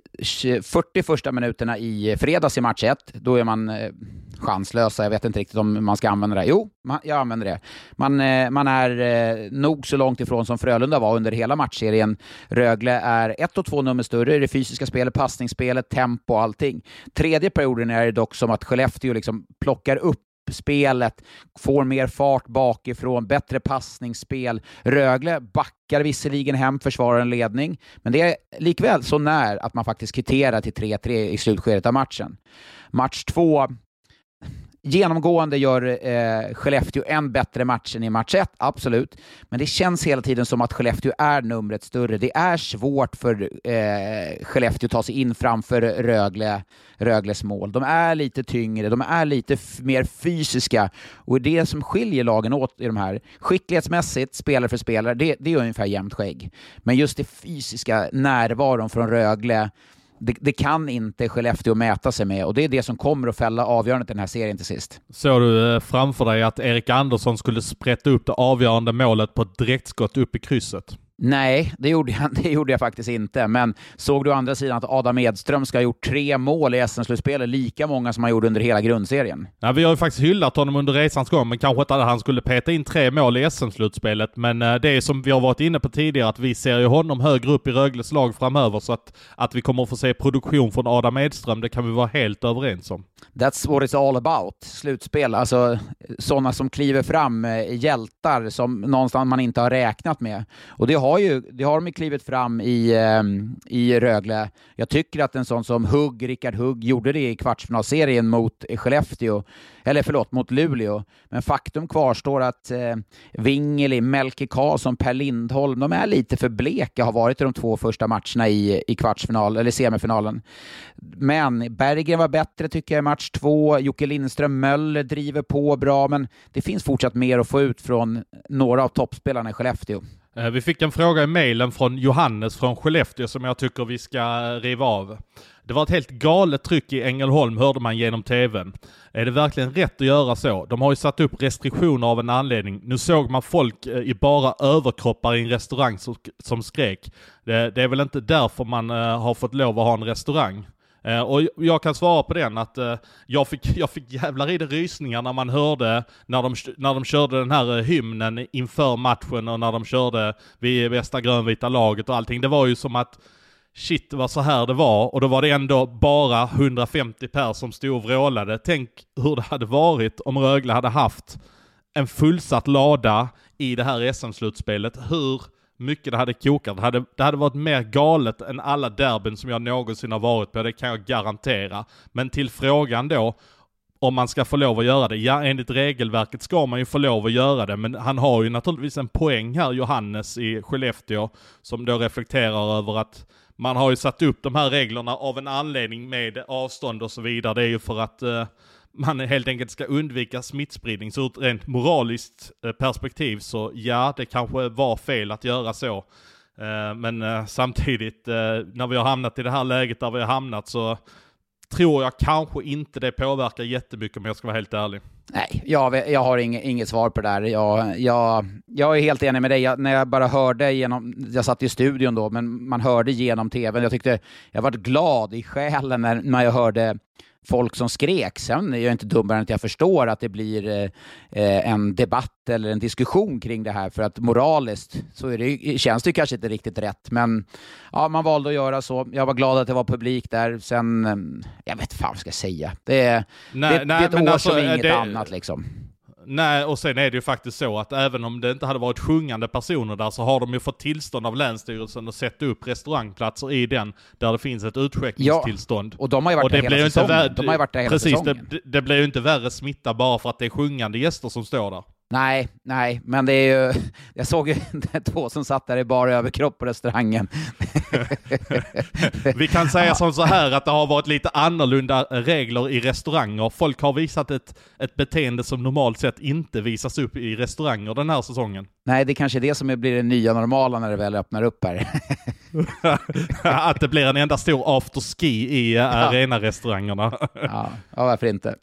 fyrtio första minuterna i fredags i match ett, då är man chanslösa. Jag vet inte riktigt om man ska använda det. Jo, jag använder det. Man, man är nog så långt ifrån som Frölunda var under hela matchserien. Rögle är ett och två nummer större i det fysiska spelet, passningsspelet, tempo och allting. Tredje perioden är det dock som att Skellefteå liksom plockar upp spelet, får mer fart bakifrån, bättre passningsspel. Rögle backar visserligen hem, försvarar en ledning, men det är likväl så när att man faktiskt kvitterar till tre tre i slutskedet av matchen. Match två, genomgående gör eh, Skellefteå en bättre match än i match ett, absolut. Men det känns hela tiden som att Skellefteå är numret större. Det är svårt för eh, Skellefteå att ta sig in framför Rögle, Rögles mål. De är lite tyngre, de är lite f- mer fysiska. Och det som skiljer lagen åt i de här, skicklighetsmässigt, spelare för spelare, det, det är ungefär jämnt skägg. Men just det fysiska närvaron från Rögle, Det, det kan inte Skellefteå mäta sig med, och det är det som kommer att fälla avgörandet i den här serien till sist. Så du framför dig att Erik Andersson skulle sprätta upp det avgörande målet på ett direktskott upp i krysset? Nej, det gjorde, jag, det gjorde jag faktiskt inte. Men såg du å andra sidan att Adam Edström ska ha gjort tre mål i S M-slutspelet, lika många som han gjorde under hela grundserien? Ja, vi har ju faktiskt hyllat honom under resans gång, men kanske inte att han skulle peta in tre mål i S M-slutspelet. Men det är som vi har varit inne på tidigare, att vi ser ju honom högre upp i Rögles lag framöver, så att, att vi kommer att få se produktion från Adam Edström, det kan vi vara helt överens om. That's what it's all about. Slutspel, alltså sådana som kliver fram, hjältar som någonstans man inte har räknat med. Och det har har ju det har de ju klivit fram i, eh, i Rögle. Jag tycker att en sån som Hugg, Rickard Hugg gjorde det i kvartsfinalserien mot Skellefteå, eller förlåt, mot Luleå. Men faktum kvarstår att eh, Wingeli, Melke Karlsson, Per Lindholm, de är lite för bleka, har varit i de två första matcherna i, i kvartsfinal eller semifinalen. Men Berggren var bättre tycker jag i match två. Jocke Lindström, Möller driver på bra, men det finns fortsatt mer att få ut från några av toppspelarna i Skellefteå. Vi fick en fråga i mejlen från Johannes från Skellefteå som jag tycker vi ska riva av. Det var ett helt galet tryck i Ängelholm, hörde man genom tvn. Är det verkligen rätt att göra så? De har ju satt upp restriktioner av en anledning. Nu såg man folk i bara överkroppar i en restaurang som, som skrek. Det, det är väl inte därför man uh, har fått lov att ha en restaurang. Uh, och jag kan svara på den att uh, jag, fick, jag fick jävlar i det rysningar när man hörde när de, när de körde den här uh, hymnen inför matchen och när de körde vid västra grönvita laget och allting. Det var ju som att shit, det var så här det var. Och då var det ändå bara hundrafemtio pers som stod och vrålade. Tänk hur det hade varit om Rögle hade haft en fullsatt lada i det här S M-slutspelet. Hur mycket det hade kokat. Det hade, det hade varit mer galet än alla derbyn som jag någonsin har varit på. Det kan jag garantera. Men till frågan då, om man ska få lov att göra det. Ja, enligt regelverket ska man ju få lov att göra det. Men han har ju naturligtvis en poäng här, Johannes i Skellefteå, som då reflekterar över att man har ju satt upp de här reglerna av en anledning med avstånd och så vidare. Det är ju för att uh, man helt enkelt ska undvika smittspridning. Så ur ett rent moraliskt uh, perspektiv så ja, det kanske var fel att göra så. Uh, men uh, samtidigt, uh, när vi har hamnat i det här läget där vi har hamnat så tror jag kanske inte det påverkar jättemycket, om jag ska vara helt ärlig. Nej, jag, jag har inget, inget svar på det där. Jag, jag, jag är helt enig med dig. Jag, när jag bara hörde genom, jag satt i studion då, men man hörde genom tvn. Jag tyckte, jag var glad i själen när, när jag hörde folk som skrek. Sen är jag inte dummare än att jag förstår att det blir eh, en debatt eller en diskussion kring det här, för att moraliskt så är det, känns det kanske inte riktigt rätt, men ja, man valde att göra så. Jag var glad att det var publik där. Sen, jag vet fan vad jag ska säga. Det är, nej, det, nej, det är ett men år alltså, som inget det... annat liksom. Nej, och sen är det ju faktiskt så att även om det inte hade varit sjungande personer där, så har de ju fått tillstånd av Länsstyrelsen att sätta upp restaurangplatser i den där det finns ett utskänkningstillstånd. Ja, och de har ju varit där hela säsongen. Vär- de har ju varit där hela precis, säsongen. Det, det blir ju inte värre smitta bara för att det är sjungande gäster som står där. Nej, nej, men det är ju, jag såg ju två som satt där i bara överkropp på restaurangen. Vi kan säga ja. som så här att det har varit lite annorlunda regler i restauranger. Folk har visat ett, ett beteende som normalt sett inte visas upp i restauranger den här säsongen. Nej, det är kanske det som blir det nya normala när det väl öppnar upp här. Att det blir en enda stor afterski i ja. arenarestaurangerna. Ja, ja, varför inte?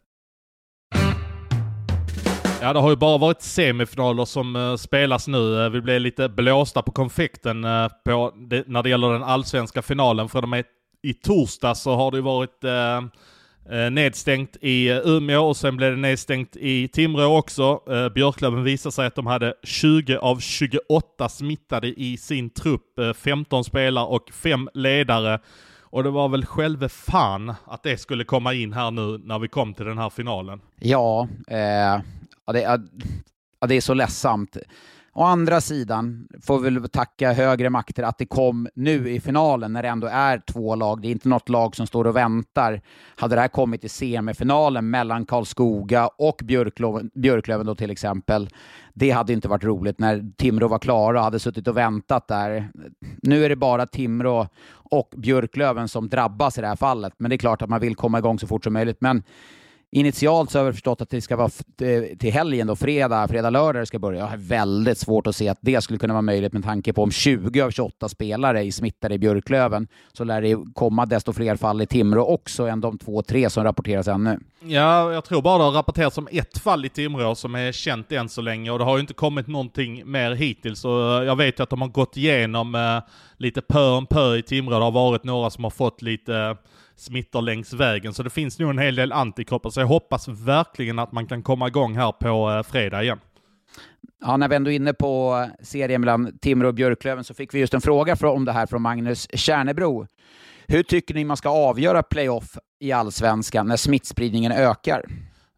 Ja, det har ju bara varit semifinaler som uh, spelas nu. Uh, vi blev lite blåsta på konfekten uh, på det, när det gäller den allsvenska finalen. För de är, i torsdag så har det varit uh, uh, nedstängt i Umeå och sen blev det nedstängt i Timrå också. Uh, Björklöven visade sig att de hade tjugo av tjugoåtta smittade i sin trupp. Uh, femton spelare och fem ledare. Och det var väl själva fan att det skulle komma in här nu när vi kom till den här finalen. Ja, eh... Ja, det är, ja, det är så ledsamt. Å andra sidan får vi väl tacka högre makter att det kom nu i finalen när det ändå är två lag. Det är inte något lag som står och väntar. Hade det här kommit i semifinalen mellan Karlskoga och Björklöven, Björklöven då till exempel, det hade inte varit roligt när Timrå var klara och hade suttit och väntat där. Nu är det bara Timrå och Björklöven som drabbas i det här fallet. Men det är klart att man vill komma igång så fort som möjligt. Men initialt så har vi förstått att det ska vara till helgen då, fredag, fredag, lördag det ska börja. Jag har väldigt svårt att se att det skulle kunna vara möjligt med tanke på om tjugo av tjugoåtta spelare är smittade i Björklöven, så lär det komma desto fler fall i Timrå också än de två, tre som rapporteras ännu. Ja, jag tror bara det har rapporterats om ett fall i Timrå som är känt än så länge, och det har ju inte kommit någonting mer hittills. Och jag vet ju att de har gått igenom eh, lite pö om pö i Timrå. Det har varit några som har fått lite eh, smittor längs vägen, så det finns nog en hel del antikroppar, så jag hoppas verkligen att man kan komma igång här på eh, fredag igen. Ja, när vi ändå är inne på serien mellan Timrå och Björklöven så fick vi just en fråga om det här från Magnus Kärnebro. Hur tycker ni man ska avgöra playoff i allsvenskan när smittspridningen ökar?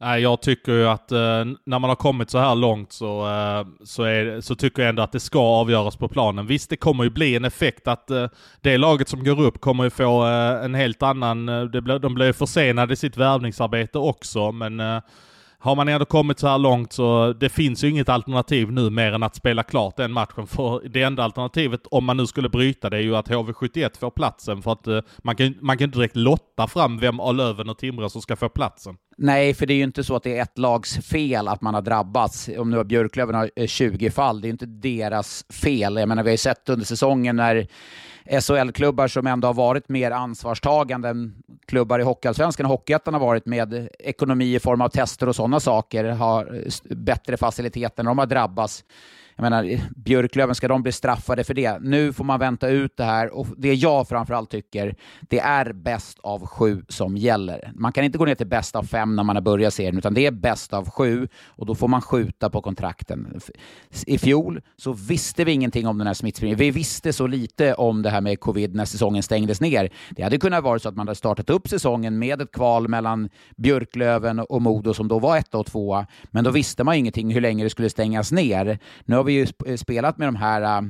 Nej, jag tycker ju att eh, när man har kommit så här långt så, eh, så, är, så tycker jag ändå att det ska avgöras på planen. Visst, det kommer ju bli en effekt att eh, det laget som går upp kommer ju få eh, en helt annan... Eh, det blir, de blir försenade i sitt värvningsarbete också, men eh, har man ändå kommit så här långt så det finns ju inget alternativ nu mer än att spela klart den matchen. För det enda alternativet, om man nu skulle bryta, det är ju att H V sjuttioett får platsen. För att eh, man kan man kan inte direkt lotta fram vem av Löven och Timrå som ska få platsen. Nej, för det är ju inte så att det är ett lags fel att man har drabbats. Om nu har Björklöven har tjugo fall, det är inte deras fel. Jag menar, vi har ju sett under säsongen när S H L-klubbar som ändå har varit mer ansvarstagande än klubbar i Hockeyallsvenskan och Hockeyettan har varit med ekonomi i form av tester och sådana saker, har bättre faciliteter när de har drabbats. Jag menar, Björklöven, ska de bli straffade för det? Nu får man vänta ut det här, och det jag framförallt tycker, det är bäst av sju som gäller. Man kan inte gå ner till bäst av fem när man har börjat serien, utan det är bäst av sju, och då får man skjuta på kontrakten. I fjol så visste vi ingenting om den här smittspridningen. Vi visste så lite om det här med covid när säsongen stängdes ner. Det hade kunnat vara så att man hade startat upp säsongen med ett kval mellan Björklöven och Modo som då var ett och två, men då visste man ingenting hur länge det skulle stängas ner. Nu har vi ju spelat med de här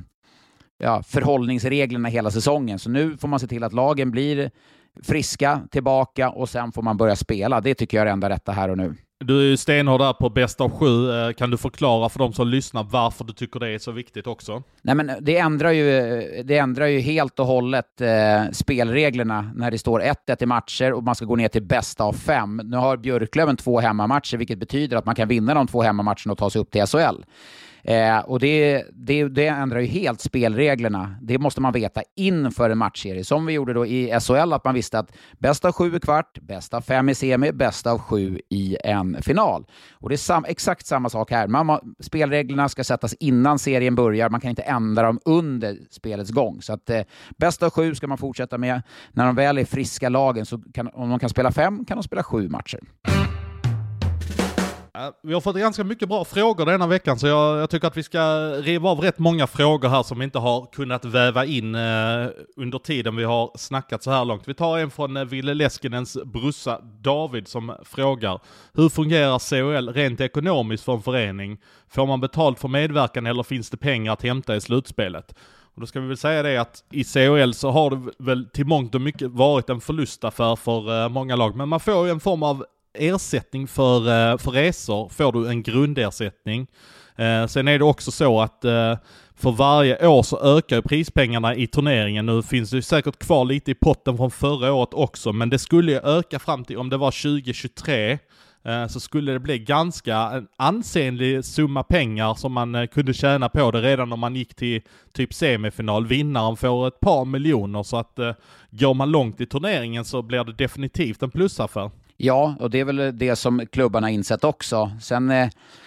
ja, förhållningsreglerna hela säsongen, så nu får man se till att lagen blir friska tillbaka och sen får man börja spela. Det tycker jag är enda rätta här och nu. Du är ju stenhård där på bäst av sju. Kan du förklara för de som lyssnar varför du tycker det är så viktigt också? Nej, men det ändrar ju, det ändrar ju helt och hållet eh, spelreglerna när det står ett ett i matcher och man ska gå ner till bäst av fem. Nu har Björklöven två hemmamatcher, vilket betyder att man kan vinna de två hemmamatcherna och ta sig upp till S H L. Eh, och det, det, det ändrar ju helt spelreglerna. Det måste man veta inför en matchserie. Som vi gjorde då i S H L, att man visste att bäst av sju i kvart, bäst av fem i semi, bäst av sju i en final. Och det är sam, exakt samma sak här. Man, spelreglerna ska sättas innan serien börjar. Man kan inte ändra dem under spelets gång. Så att eh, bäst av sju ska man fortsätta med. När de väl är friska lagen, så kan, om de kan spela fem, kan de spela sju matcher. Vi har fått ganska mycket bra frågor denna veckan, så jag, jag tycker att vi ska riva av rätt många frågor här som vi inte har kunnat väva in eh, under tiden vi har snackat så här långt. Vi tar en från eh, Ville Leskinens brussa David som frågar: hur fungerar C H L rent ekonomiskt för en förening? Får man betalt för medverkan eller finns det pengar att hämta i slutspelet? Och då ska vi väl säga det att i C H L så har det väl till mångt och mycket varit en förlustaffär för eh, många lag, men man får ju en form av ersättning för, för resor, får du en grundersättning. Eh, sen är det också så att eh, för varje år så ökar prispengarna i turneringen. Nu finns det ju säkert kvar lite i potten från förra året också, men det skulle ju öka fram till, om det var tjugo tjugotre, eh, så skulle det bli ganska en ansenlig summa pengar som man eh, kunde tjäna på det redan om man gick till typ semifinal. Vinnaren får ett par miljoner, så att eh, går man långt i turneringen så blir det definitivt en plusaffär. Ja, och det är väl det som klubbarna insett också. Sen eh,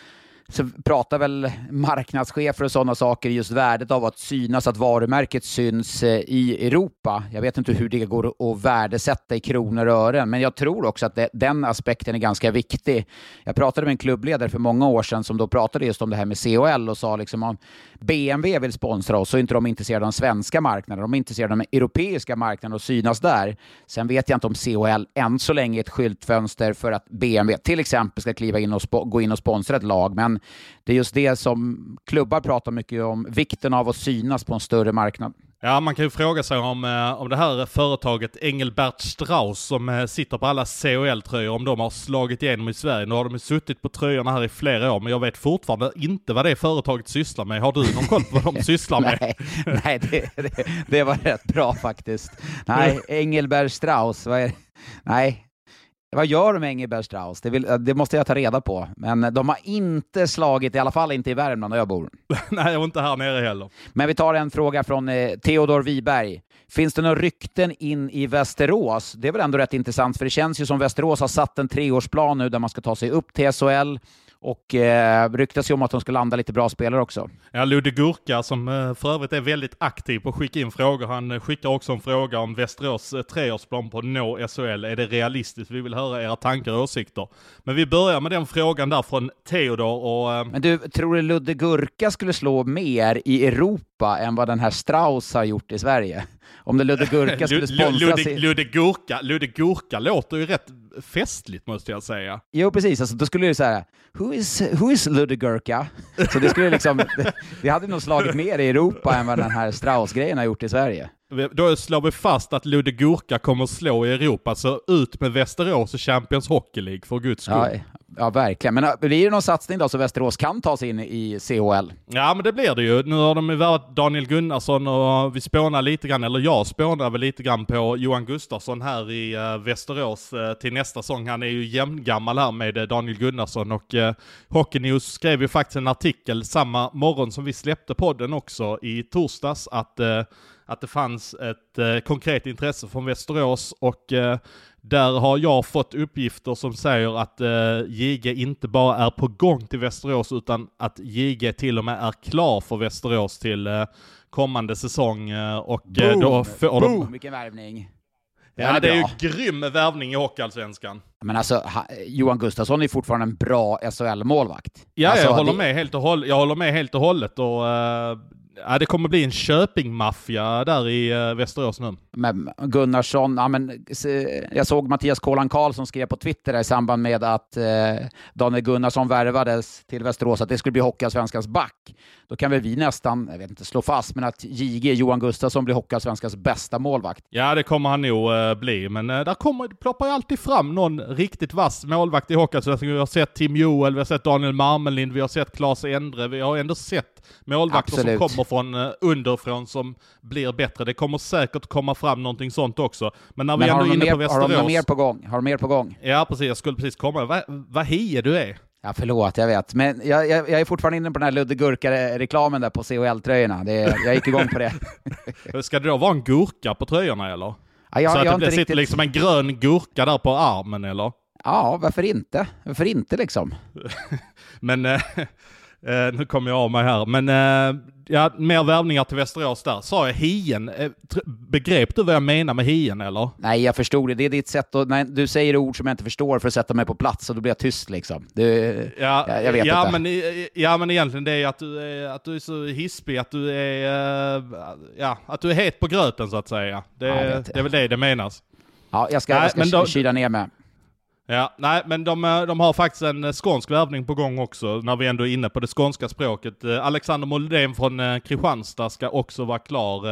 så pratar väl marknadschefer och sådana saker just värdet av att synas, att varumärket syns eh, i Europa. Jag vet inte hur det går att värdesätta i kronor och ören, men jag tror också att det, den aspekten är ganska viktig. Jag pratade med en klubbledare för många år sedan som då pratade just om det här med C H L och sa liksom om B M W vill sponsra oss så är inte de intresserade av den svenska marknaden. De är intresserade av den europeiska marknaden och synas där. Sen vet jag inte om C H L än så länge är ett skyltfönster för att B M W till exempel ska kliva in och sp- gå in och sponsra ett lag. Men det är just det som klubbar pratar mycket om, vikten av att synas på en större marknad. Ja, man kan ju fråga sig om, om det här företaget Engelbert Strauss som sitter på alla C H L-tröjor, om de har slagit igenom i Sverige. Nu har de ju suttit på tröjorna här i flera år, men jag vet fortfarande inte vad det företaget sysslar med. Har du någon koll på vad de sysslar med? nej, nej det, det, det var rätt bra faktiskt. Nej, Engelbert Strauss, vad är det? Nej. Vad gör de med Engelbert Strauss? Det, vill, det måste jag ta reda på. Men de har inte slagit, i alla fall inte i Värmland där jag bor. Nej, jag var inte här nere heller. Men vi tar en fråga från eh, Theodor Wiberg. Finns det några rykten in i Västerås? Det är väl ändå rätt intressant, för det känns ju som Västerås har satt en treårsplan nu där man ska ta sig upp till S H L. Och eh, ryktas ju om att de ska landa lite bra spelare också. Ja, Ludde Gurka som eh, för övrigt är väldigt aktiv på att skicka in frågor. Han eh, skickar också en fråga om Västerås eh, treårsplan på nå S H L. Är det realistiskt? Vi vill höra era tankar och åsikter. Men vi börjar med den frågan där från Theodor. Och, eh... Men du, tror du Ludde Gurka skulle slå mer i Europa Europa än vad den här Strauss har gjort i Sverige. Om det Ludde Gurka skulle sponsras... Ludde, Ludde, Gurka, Ludde Gurka låter ju rätt festligt, måste jag säga. Jo, precis. Alltså, då skulle det säga, who is, who is Ludde Gurka? Så det skulle liksom, det, det hade nog slagit mer i Europa än vad den här Strauss-grejen har gjort i Sverige. Då slår vi fast att Ludde Gurka kommer slå i Europa, så ut med Västerås och Champions Hockey League för guds skull. Ja, ja, verkligen. Men blir det någon satsning då så Västerås kan ta sig in i C H L? Ja, men det blir det ju. Nu har de ju varit Daniel Gunnarsson och vi spånar lite grann, eller jag spånar väl lite grann på Johan Gustafsson här i uh, Västerås uh, till nästa säsong. Han är ju jämngammal här med uh, Daniel Gunnarsson och uh, Hockey News skrev ju faktiskt en artikel samma morgon som vi släppte podden också i torsdags att uh, att det fanns ett eh, konkret intresse från Västerås och eh, där har jag fått uppgifter som säger att eh, J G inte bara är på gång till Västerås utan att J G till och med är klar för Västerås till eh, kommande säsong eh, och Boom! Eh, då får Boom! de... Vilken värvning! Ja, det är bra. ju grym värvning i Hockeyallsvenskan. Men alltså, ha, Johan Gustafsson är fortfarande en bra S H L-målvakt. Ja, alltså, jag, håller det... med helt och håll, jag håller med helt och hållet och... Uh, Ja, det kommer bli en Köping-maffia där i uh, Västerås nu. Men Gunnarsson, ja, men, jag såg Mattias Kolan Karlsson skrev på Twitter i samband med att eh, Daniel Gunnarsson värvades till Västerås att det skulle bli Hockeyallsvenskans back. Då kan väl vi nästan, jag vet inte slå fast, men att J G, Johan Gustafsson, blir Hockeyallsvenskans bästa målvakt. Ja, det kommer han nog uh, bli, men uh, där kommer, det ploppar ju alltid fram någon riktigt vass målvakt i Hockeyallsvenskan. Vi har sett Tim Joel, vi har sett Daniel Marmelind, vi har sett Claes Endre, vi har ändå sett målvakter Absolut. som kommer från uh, underifrån som blir bättre. Det kommer säkert komma fram någonting sånt också. Men när vi Men ändå är inne mer, på Västerås... Har de mer på gång? Har de mer på gång? Ja, precis. Jag skulle precis komma. Vad va hie du är? Ja, förlåt, jag vet. Men jag, jag, jag är fortfarande inne på den här Ludde Gurka-reklamen där på C H L-tröjorna. Det, jag gick igång på det. Ska det då vara en gurka på tröjorna, eller? Ja, jag, Så att jag det inte sitter riktigt... liksom en grön gurka där på armen, eller? Ja, varför inte? Varför inte liksom? Men... Eh, Uh, nu kommer jag av mig här. Men uh, ja, mer värvningar till Västerås där. Sa jag hien? Uh, begrep du vad jag menar med hien, eller? Nej, jag förstod det. Det är ditt sätt att... Nej, du säger ord som jag inte förstår för att sätta mig på plats och då blir jag tyst liksom. Du, ja, jag, jag vet ja, inte. Men, ja, men egentligen det är att du är, att du är så hispig, att du är... Uh, ja, att du är het på gröten, så att säga. Det, ja, det är väl det det menas. Ja, jag ska, Nej, jag ska men då, kyla ner med. Ja, nej, men de, de har faktiskt en skånsk värvning på gång också, när vi ändå är inne på det skånska språket. Alexander Moldén från Kristianstad ska också vara klar.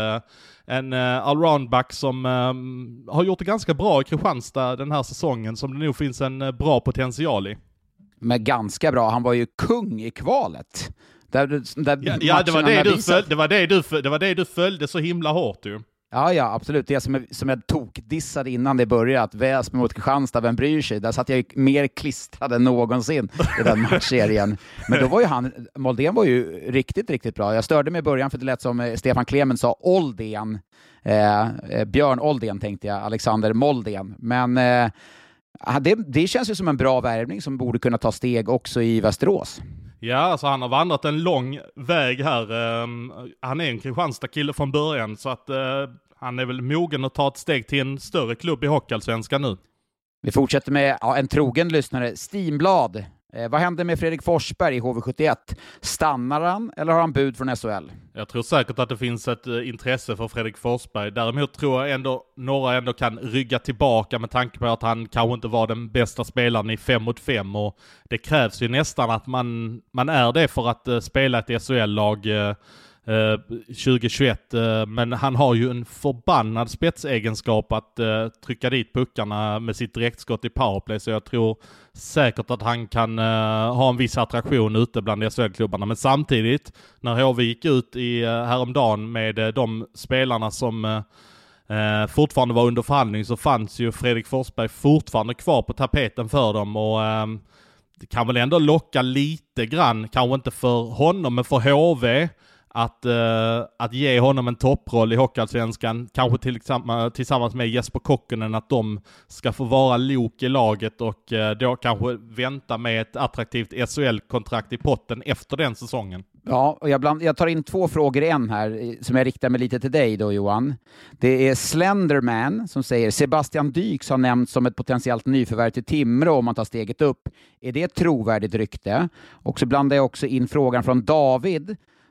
En allroundback som um, har gjort det ganska bra i Kristianstad den här säsongen, som det nog finns en bra potential i. Men ganska bra, han var ju kung i kvalet. Där, där ja, ja det, var det, du föl, det, var det, du, det var det du följde så himla hårt ju. Ja, ja, absolut. Det som jag, som jag tokdissade innan det började, att Väsby mot Kristianstad, vem bryr sig? Där satt jag ju mer klistrad än någonsin i den matchserien. Men då var ju han, Moldén var ju riktigt, riktigt bra. Jag störde mig i början för det lät som Stefan Klement sa Oldén. Eh, Björn Oldén tänkte jag, Alexander Moldén. Men eh, det, det känns ju som en bra värvning som borde kunna ta steg också i Västerås. Ja, alltså han har vandrat en lång väg här. Um, han är en Kristianstad-kille från början, så att uh, han är väl mogen att ta ett steg till en större klubb i Hockeyallsvenskan nu. Vi fortsätter med ja, en trogen lyssnare, Steamblad. Eh, vad händer med Fredrik Forsberg i H V sjuttioett? Stannar han eller har han bud från S H L? Jag tror säkert att det finns ett uh, intresse för Fredrik Forsberg. Däremot tror jag ändå några ändå kan rygga tillbaka med tanke på att han kanske inte var den bästa spelaren i fem mot fem. Och det krävs ju nästan att man, man är det för att uh, spela ett S H L-lag uh, Uh, tjugo tjugoett, uh, men han har ju en förbannad spetsegenskap att uh, trycka dit puckarna med sitt direktskott i powerplay, så jag tror säkert att han kan uh, ha en viss attraktion ute bland S H L-klubbarna. Men samtidigt, när H V gick ut i uh, häromdagen med uh, de spelarna som uh, uh, fortfarande var under förhandling, så fanns ju Fredrik Forsberg fortfarande kvar på tapeten för dem, och uh, det kan väl ändå locka lite grann, kanske inte för honom men för H V, Att, uh, att ge honom en topproll i Hockeyallsvenskan, kanske till, tillsammans med Jesper Kokkonen, att de ska få vara lok i laget och uh, då kanske vänta med ett attraktivt S H L-kontrakt i potten efter den säsongen. Ja, och jag, bland, jag tar in två frågor i en här som jag riktar mig lite till dig då, Johan. Det är Slenderman som säger Sebastian Dyks har nämnts som ett potentiellt nyförvärv till Timrå om man tar steget upp. Är det ett trovärdigt rykte? Och så blandar jag också in frågan från David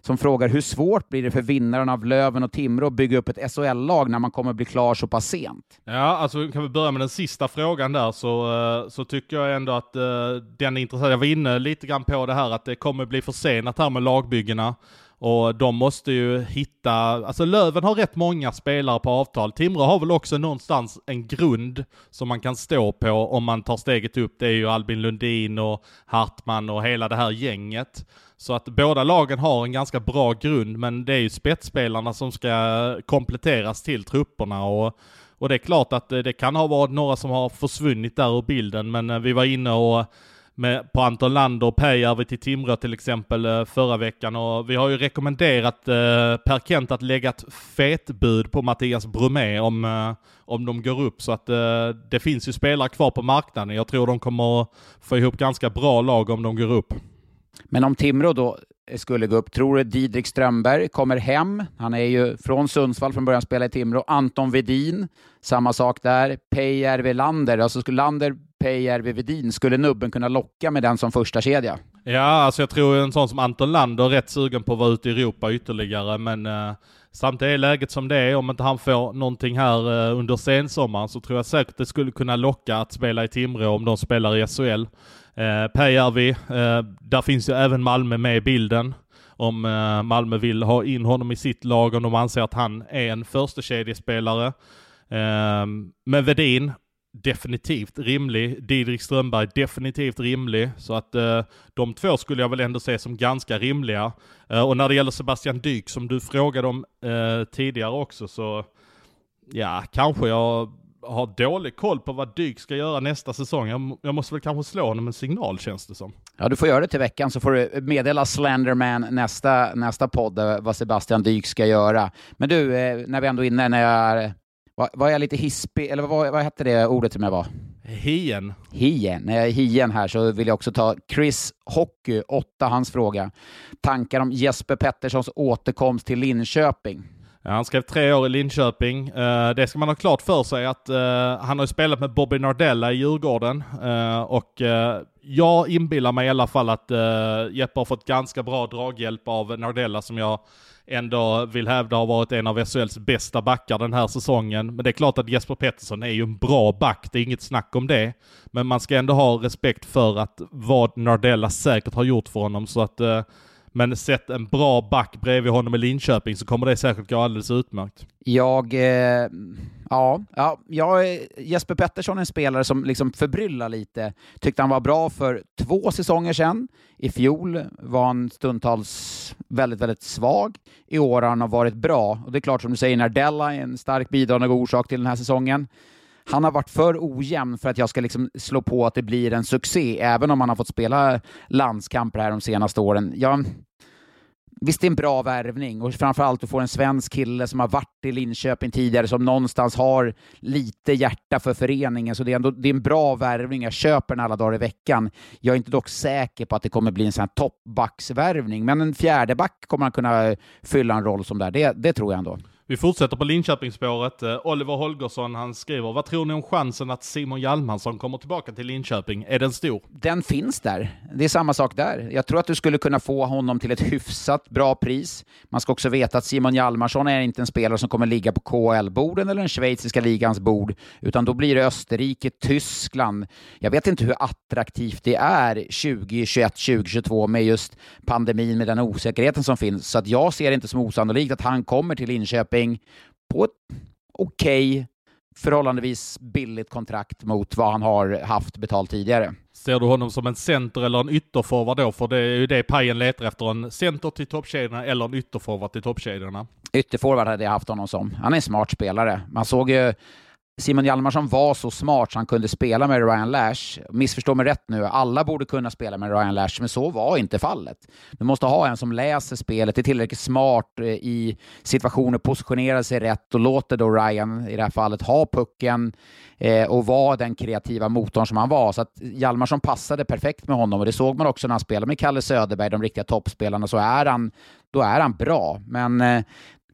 som frågar hur svårt blir det för vinnaren av Löven och Timrå att bygga upp ett S H L-lag när man kommer bli klar så pass sent? Ja, alltså kan vi börja med den sista frågan där, så, så tycker jag ändå att uh, den är intressant. Jag var inne lite grann på det här att det kommer bli försenat här med lagbyggena. Och de måste ju hitta, alltså Löven har rätt många spelare på avtal. Timrå har väl också någonstans en grund som man kan stå på om man tar steget upp. Det är ju Albin Lundin och Hartman och hela det här gänget. Så att båda lagen har en ganska bra grund, men det är ju spetsspelarna som ska kompletteras till trupperna. Och, och det är klart att det kan ha varit några som har försvunnit där ur bilden, men vi var inne och med, på Anton Lander och Päijärvi till Timrå till exempel förra veckan, och vi har ju rekommenderat eh, Per Kent att lägga ett fetbud på Mattias Brumé om, eh, om de går upp, så att eh, det finns ju spelare kvar på marknaden. Jag tror de kommer få ihop ganska bra lag om de går upp. Men om Timrå då skulle gå upp, tror du Didrik Strömberg kommer hem? Han är ju från Sundsvall från början, spela i Timrå. Anton Vedin, samma sak där. Päijärvi Lander, alltså skulle Lander, Päijärvi, Vedin, skulle nubben kunna locka med den som första kedja? Ja, alltså jag tror en sån som Anton Lander är rätt sugen på att vara ute i Europa ytterligare, men eh, samtidigt är läget som det är, om inte han får någonting här eh, under sensommaren, så tror jag säkert det skulle kunna locka att spela i Timrå om de spelar i S H L. Eh, Päijärvi, eh, där finns ju även Malmö med i bilden. Om eh, Malmö vill ha in honom i sitt lag, om de anser att han är en första kedjespelare. Eh, men Vedin, definitivt rimlig. Didrik Strömberg, definitivt rimlig. Så att eh, de två skulle jag väl ändå se som ganska rimliga. Eh, och när det gäller Sebastian Dyk, som du frågade om eh, tidigare också, så ja, kanske jag har dålig koll på vad Dyk ska göra nästa säsong. Jag, jag måste väl kanske slå honom en signal, känns det som. Ja, du får göra det till veckan, så får du meddela Slenderman nästa, nästa podd vad Sebastian Dyk ska göra. Men du, eh, när vi ändå är inne, när jag var, var jag lite hispig, eller vad, vad hette det ordet som jag var? Hien. Hien. När jag är hien här så vill jag också ta Chris Hockey, åtta, hans fråga. Tankar om Jesper Petterssons återkomst till Linköping? Ja, han skrev tre år i Linköping. Uh, det ska man ha klart för sig att uh, han har spelat med Bobby Nardella i Djurgården. Uh, och uh, jag inbillar mig i alla fall att uh, Jeppe har fått ganska bra draghjälp av Nardella, som jag ändå vill hävda har varit en av S H L:s bästa backar den här säsongen. Men det är klart att Jesper Pettersson är ju en bra back, det är inget snack om det. Men man ska ändå ha respekt för att vad Nardella säkert har gjort för honom, så att uh, men sett en bra back bredvid honom i Linköping så kommer det säkert gå alldeles utmärkt. Jag, eh, ja, ja, jag, Jesper Pettersson är en spelare som liksom förbryllar lite. Tyckte han var bra för två säsonger sedan. I fjol var han stundtals väldigt, väldigt svag. I år har han varit bra. Och det är klart, som du säger, Nardella är en stark bidragande orsak till den här säsongen. Han har varit för ojämn för att jag ska liksom slå på att det blir en succé, även om han har fått spela landskamper här de senaste åren. Ja, visst, det är en bra värvning, och framförallt du får en svensk kille som har varit i Linköping tidigare, som någonstans har lite hjärta för föreningen, så det är, ändå, det är en bra värvning. Jag köper den alla dagar i veckan. Jag är inte dock säker på att det kommer bli en sån här toppbacksvärvning, men en fjärde back kommer han kunna fylla en roll som där. Det, det tror jag ändå. Vi fortsätter på Linköpingsspåret. Oliver Holgersson, han skriver: vad tror ni om chansen att Simon Hjalmarsson kommer tillbaka till Linköping? Är den stor? Den finns där. Det är samma sak där. Jag tror att du skulle kunna få honom till ett hyfsat bra pris. Man ska också veta att Simon Hjalmarsson är inte en spelare som kommer ligga på K H L-borden eller den schweiziska ligans bord, utan då blir det Österrike, Tyskland. Jag vet inte hur attraktivt det är tjugo tjugoett tjugo tjugotvå med just pandemin, med den osäkerheten som finns. Så att jag ser det inte som osannolikt att han kommer till Linköping på ett okej, okay, förhållandevis billigt kontrakt mot vad han har haft betalt tidigare. Ser du honom som en center eller en ytterforward då? För det är ju det Pajen letar efter, en center till toppkedjorna eller en ytterforward till toppkedjorna. Ytterforward hade jag haft honom som. Han är en smart spelare. Man såg ju Simon Hjalmarsson var så smart så han kunde spela med Ryan Lash. Missförstå mig rätt nu, alla borde kunna spela med Ryan Lash, men så var inte fallet. Du måste ha en som läser spelet, är tillräckligt smart i situationer, positionerar sig rätt och låter då Ryan i det här fallet ha pucken eh, och vara den kreativa motorn som han var. Så att Hjalmarsson passade perfekt med honom, och det såg man också när han spelade med Kalle Söderberg, de riktiga toppspelarna, så är han, då är han bra. Men eh,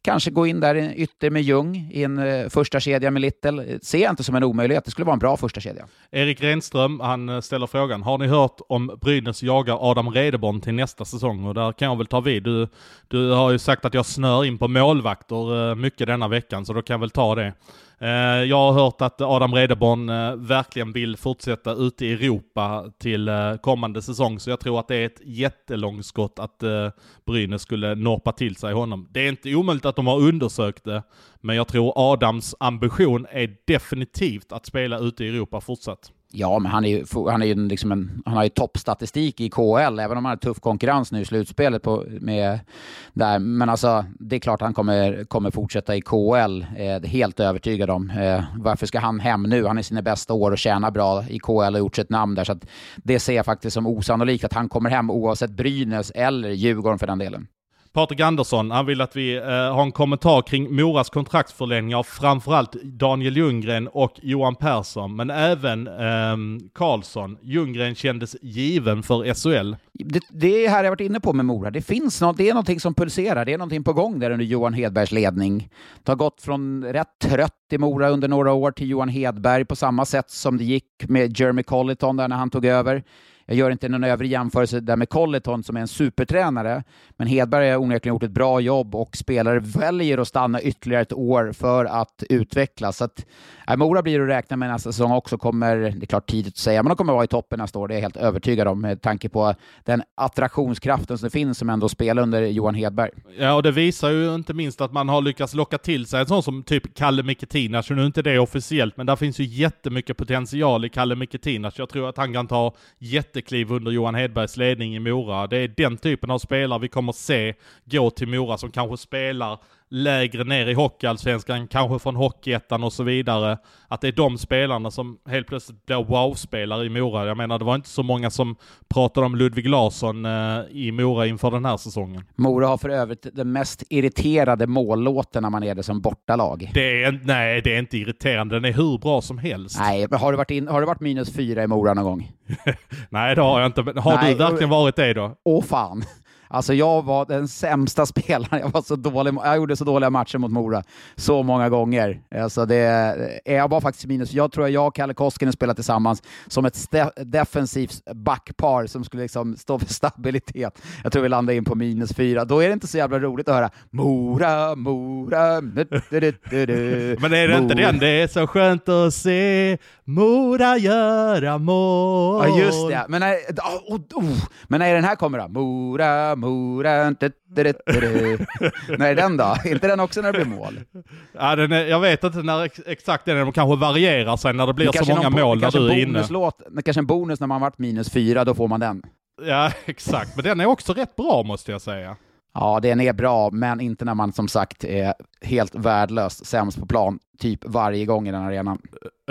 kanske gå in där i ytter med Ljung i en uh, första kedja med Little. Ser jag inte som en omöjlighet. Det skulle vara en bra första kedja. Erik Renström, han ställer frågan: har ni hört om Brynäs jagar Adam Redeborn till nästa säsong? Och där kan jag väl ta vid. Du, du har ju sagt att jag snör in på målvakter uh, mycket denna veckan, så då kan jag väl ta det. Jag har hört att Adam Redeborn verkligen vill fortsätta ute i Europa till kommande säsong, så jag tror att det är ett jättelångskott att Brynäs skulle norpa till sig honom. Det är inte omöjligt att de har undersökt det, men jag tror Adams ambition är definitivt att spela ute i Europa fortsatt. Ja, men han är ju, han är ju liksom en, han har ju toppstatistik i K H L, även om han har tuff konkurrens nu i slutspelet på, med där. Men alltså, det är klart han kommer, kommer fortsätta i K H L, eh, helt övertygad om. Eh, varför ska han hem nu? Han är i sina bästa år och tjänar bra i K H L och gjort sitt namn där. Så att det ser jag faktiskt som osannolikt att han kommer hem oavsett Brynäs eller Djurgården för den delen. Patrik Andersson, han vill att vi eh, har en kommentar kring Moras kontraktsförlängning av framförallt Daniel Ljunggren och Johan Persson, men även eh, Karlsson. Ljunggren kändes given för S H L. Det, det är här jag varit inne på med Mora. Det finns något, det är någonting som pulserar. Det är någonting på gång där under Johan Hedbergs ledning. Det har gått från rätt trött i Mora under några år till Johan Hedberg på samma sätt som det gick med Jeremy Colleton där när han tog över. Jag gör inte någon övrig jämförelse där med Colleton som är en supertränare. Men Hedberg har onekligen gjort ett bra jobb och spelare väljer att stanna ytterligare ett år för att utvecklas. Så att äh, Mora blir att räkna med nästa säsong också kommer, det är klart tidigt att säga, men de kommer vara i toppen nästa år. Det är jag helt övertygad om med tanke på den attraktionskraften som det finns som ändå spelar under Johan Hedberg. Ja, och det visar ju inte minst att man har lyckats locka till sig en sån som typ Kalle Miketinas. Så nu är inte det officiellt, men där finns ju jättemycket potential i Kalle Miketinas. Jag tror att han kan ta jättekliv under Johan Hedbergs ledning i Mora. Det är den typen av spelare vi kommer se gå till Mora, som kanske spelar lägre ner i hockeyallsvenskan, kanske från hockeyettan och så vidare. Att det är de spelarna som helt plötsligt blir wow-spelare i Mora. Jag menar, det var inte så många som pratade om Ludvig Larsson eh, i Mora inför den här säsongen. Mora har för övrigt den mest irriterade mållåten när man är det som bortalag. Det är, nej, det är inte irriterande. Den är hur bra som helst. Nej, men har det varit, in, har det varit minus fyra i Mora någon gång? Nej, det har jag inte. Men har nej, du verkligen varit det då? Åh fan. Alltså jag var den sämsta spelaren. Jag var så dålig. Jag gjorde så dåliga matcher mot Mora så många gånger. Alltså det, jag var faktiskt minus. Jag tror att jag och Kalle Koskinen spelade tillsammans som ett ste- defensivt backpar som skulle liksom stå för stabilitet. Jag tror vi landade in på minus fyra. Då är det inte så jävla roligt att höra Mora, Mora. Du, du, du, du. Men är det Mora. inte den? Det är så skönt att se Mora göra mål. Ja, just det. Men när, oh, oh, oh. Men när den här kommer då? Mora, Mora. Du, du, du, du. När är den då? Inte den också när det blir mål? Ja, den är, jag vet inte när ex- exakt den är. De kanske varierar sig när det blir det så många någon, mål när du är inne. Det kanske en bonus när man varit minus fyra, då får man den. Ja, exakt. Men den är också rätt bra, måste jag säga. Ja, den är bra, men inte när man som sagt är helt värdelös, sämst på plan, typ varje gång i den arenan.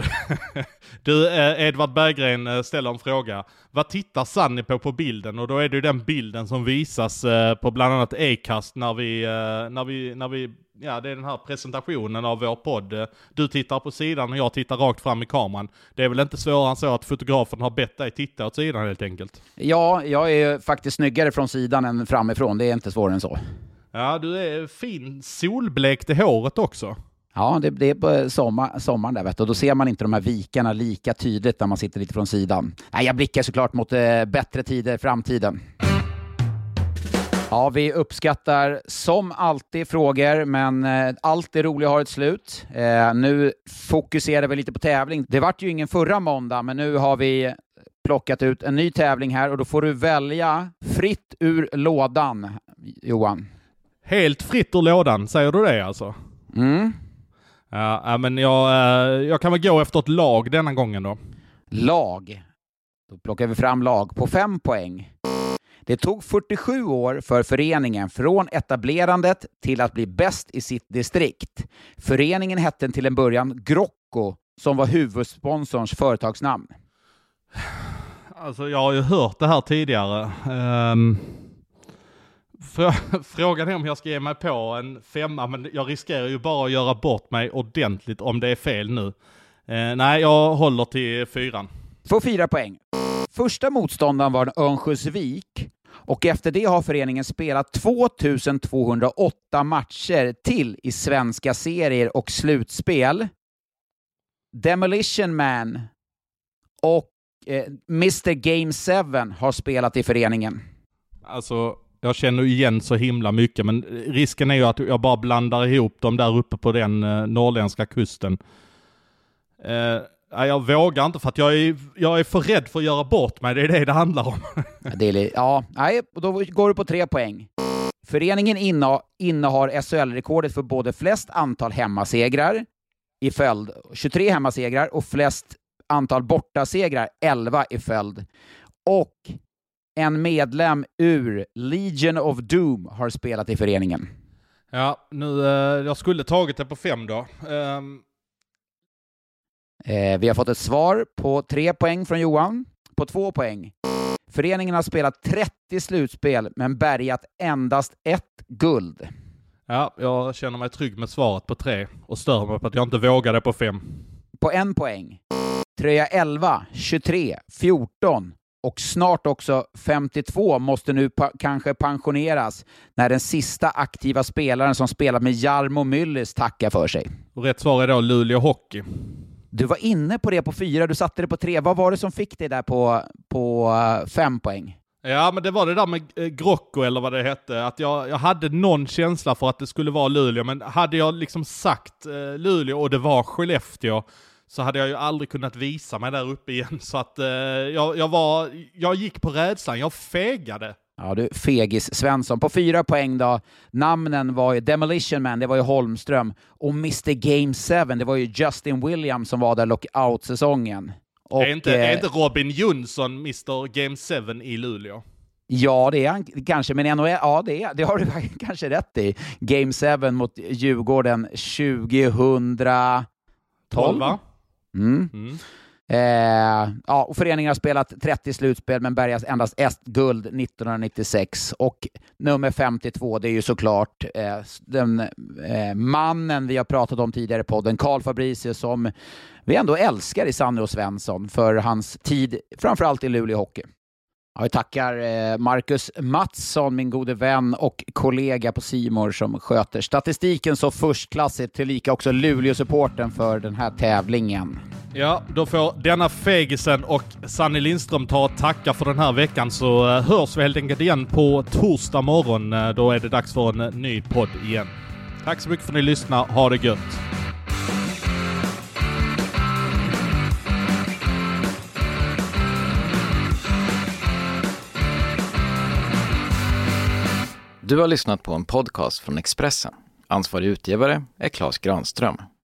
Du, Edvard Berggren ställer en fråga. Vad tittar Sanni på på bilden? Och då är det ju den bilden som visas på bland annat Acast när vi, när vi, när vi, ja, det är den här presentationen av vår podd. Du tittar på sidan och jag tittar rakt fram i kameran. Det är väl inte svårare än så att fotografen har bett dig titta åt sidan helt enkelt? Ja, jag är faktiskt snyggare från sidan än framifrån. Det är inte svårare än så. Ja, du är fin solblekt i håret också. Ja, det, det är på sommar, sommaren där, vet du. Och då ser man inte de här vikarna lika tydligt när man sitter lite från sidan. Nej, jag blickar såklart mot eh, bättre tider i framtiden. Ja, vi uppskattar som alltid frågor, men eh, allt det roliga har ett slut. Eh, nu fokuserar vi lite på tävling. Det vart ju ingen förra måndag, men nu har vi plockat ut en ny tävling här och då får du välja fritt ur lådan, Johan. Helt fritt ur lådan, säger du det alltså? Mm. Ja, men jag, jag kan väl gå efter ett lag denna gången då. Lag. Då plockar vi fram lag på fem poäng. Det tog fyrtiosju år för föreningen från etablerandet till att bli bäst i sitt distrikt. Föreningen hette till en början Grocco, som var huvudsponsorns företagsnamn. Alltså jag har ju hört det här tidigare. Um... Frågan är om jag ska ge mig på en femma, men jag riskerar ju bara att göra bort mig ordentligt om det är fel nu. Eh, nej, jag håller till fyran. Får fyra poäng. Första motståndaren var Örnsköldsvik. Och efter det har föreningen spelat tvåtusentvåhundraåtta matcher till i svenska serier och slutspel. Demolition Man och eh, mister Game sju har spelat i föreningen. Alltså, jag känner igen så himla mycket, men risken är ju att jag bara blandar ihop dem där uppe på den eh, norrländska kusten. Eh, jag vågar inte för att jag är, jag är för rädd för att göra bort mig. Det är det det handlar om. Det är, ja, nej, då går du på tre poäng. Föreningen inne, innehar S H L-rekordet för både flest antal hemmasegrar i följd, tjugotre hemmasegrar, och flest antal bortasegrar, elva i följd. Och en medlem ur Legion of Doom har spelat i föreningen. Ja, nu, eh, jag skulle tagit det på fem då. Um... Eh, vi har fått ett svar på tre poäng från Johan, på två poäng. Föreningen har spelat trettio slutspel men bärgat endast ett guld. Ja, jag känner mig trygg med svaret på tre och stör mig på att jag inte vågade på fem. På en poäng. Tröja elva, tjugotre, fjorton och snart också femtiotvå måste nu pa- kanske pensioneras när den sista aktiva spelaren som spelat med Jarmo Myllys tackar för sig. Och rätt svar är då Luleå Hockey. Du var inne på det på fyra, du satte det på tre. Vad var det som fick dig där på, på uh, fem poäng? Ja, men det var det där med eh, Grocco eller vad det hette. Att jag, jag hade någon känsla för att det skulle vara Luleå. Men hade jag liksom sagt eh, Luleå och det var Skellefteå så hade jag ju aldrig kunnat visa mig där uppe igen. Så att eh, jag, jag, var, jag gick på rädslan, jag fegade. Ja, du, Fegis Svensson. På fyra poäng då. Namnen var ju Demolition Man, det var ju Holmström. Och mister Game sju, det var ju Justin Williams som var där lockout-säsongen. Och, är, inte, eh, är inte Robin Jönsson mister Game sju i Luleå? Ja, det är han kanske, men N H L, ja, det, är, det har du kanske rätt i. Game sju mot Djurgården tjugohundratolv. tolv, va? Mm. Mm. Eh, ja, och föreningen har spelat trettio slutspel men bärgas endast ett guld nittonhundranittiosex. Och nummer femtiotvå, det är ju såklart eh, den eh, mannen vi har pratat om tidigare på podden, Carl Fabricius, som vi ändå älskar i Sanne och Svensson för hans tid, framförallt i Luleå Hockey. Ja, vi tackar eh, Marcus Mattsson, min gode vän och kollega på C More, som sköter statistiken så förstklassigt, tillika också Luleå-supporten för den här tävlingen. Ja, då får denna fegisen och Sanny Lindström ta och tacka för den här veckan, så uh, hörs vi helt enkelt igen på torsdag morgon. Uh, då är det dags för en uh, ny podd igen. Tack så mycket för att ni lyssnar. Ha det gött! Du har lyssnat på en podcast från Expressen. Ansvarig utgivare är Claes Granström.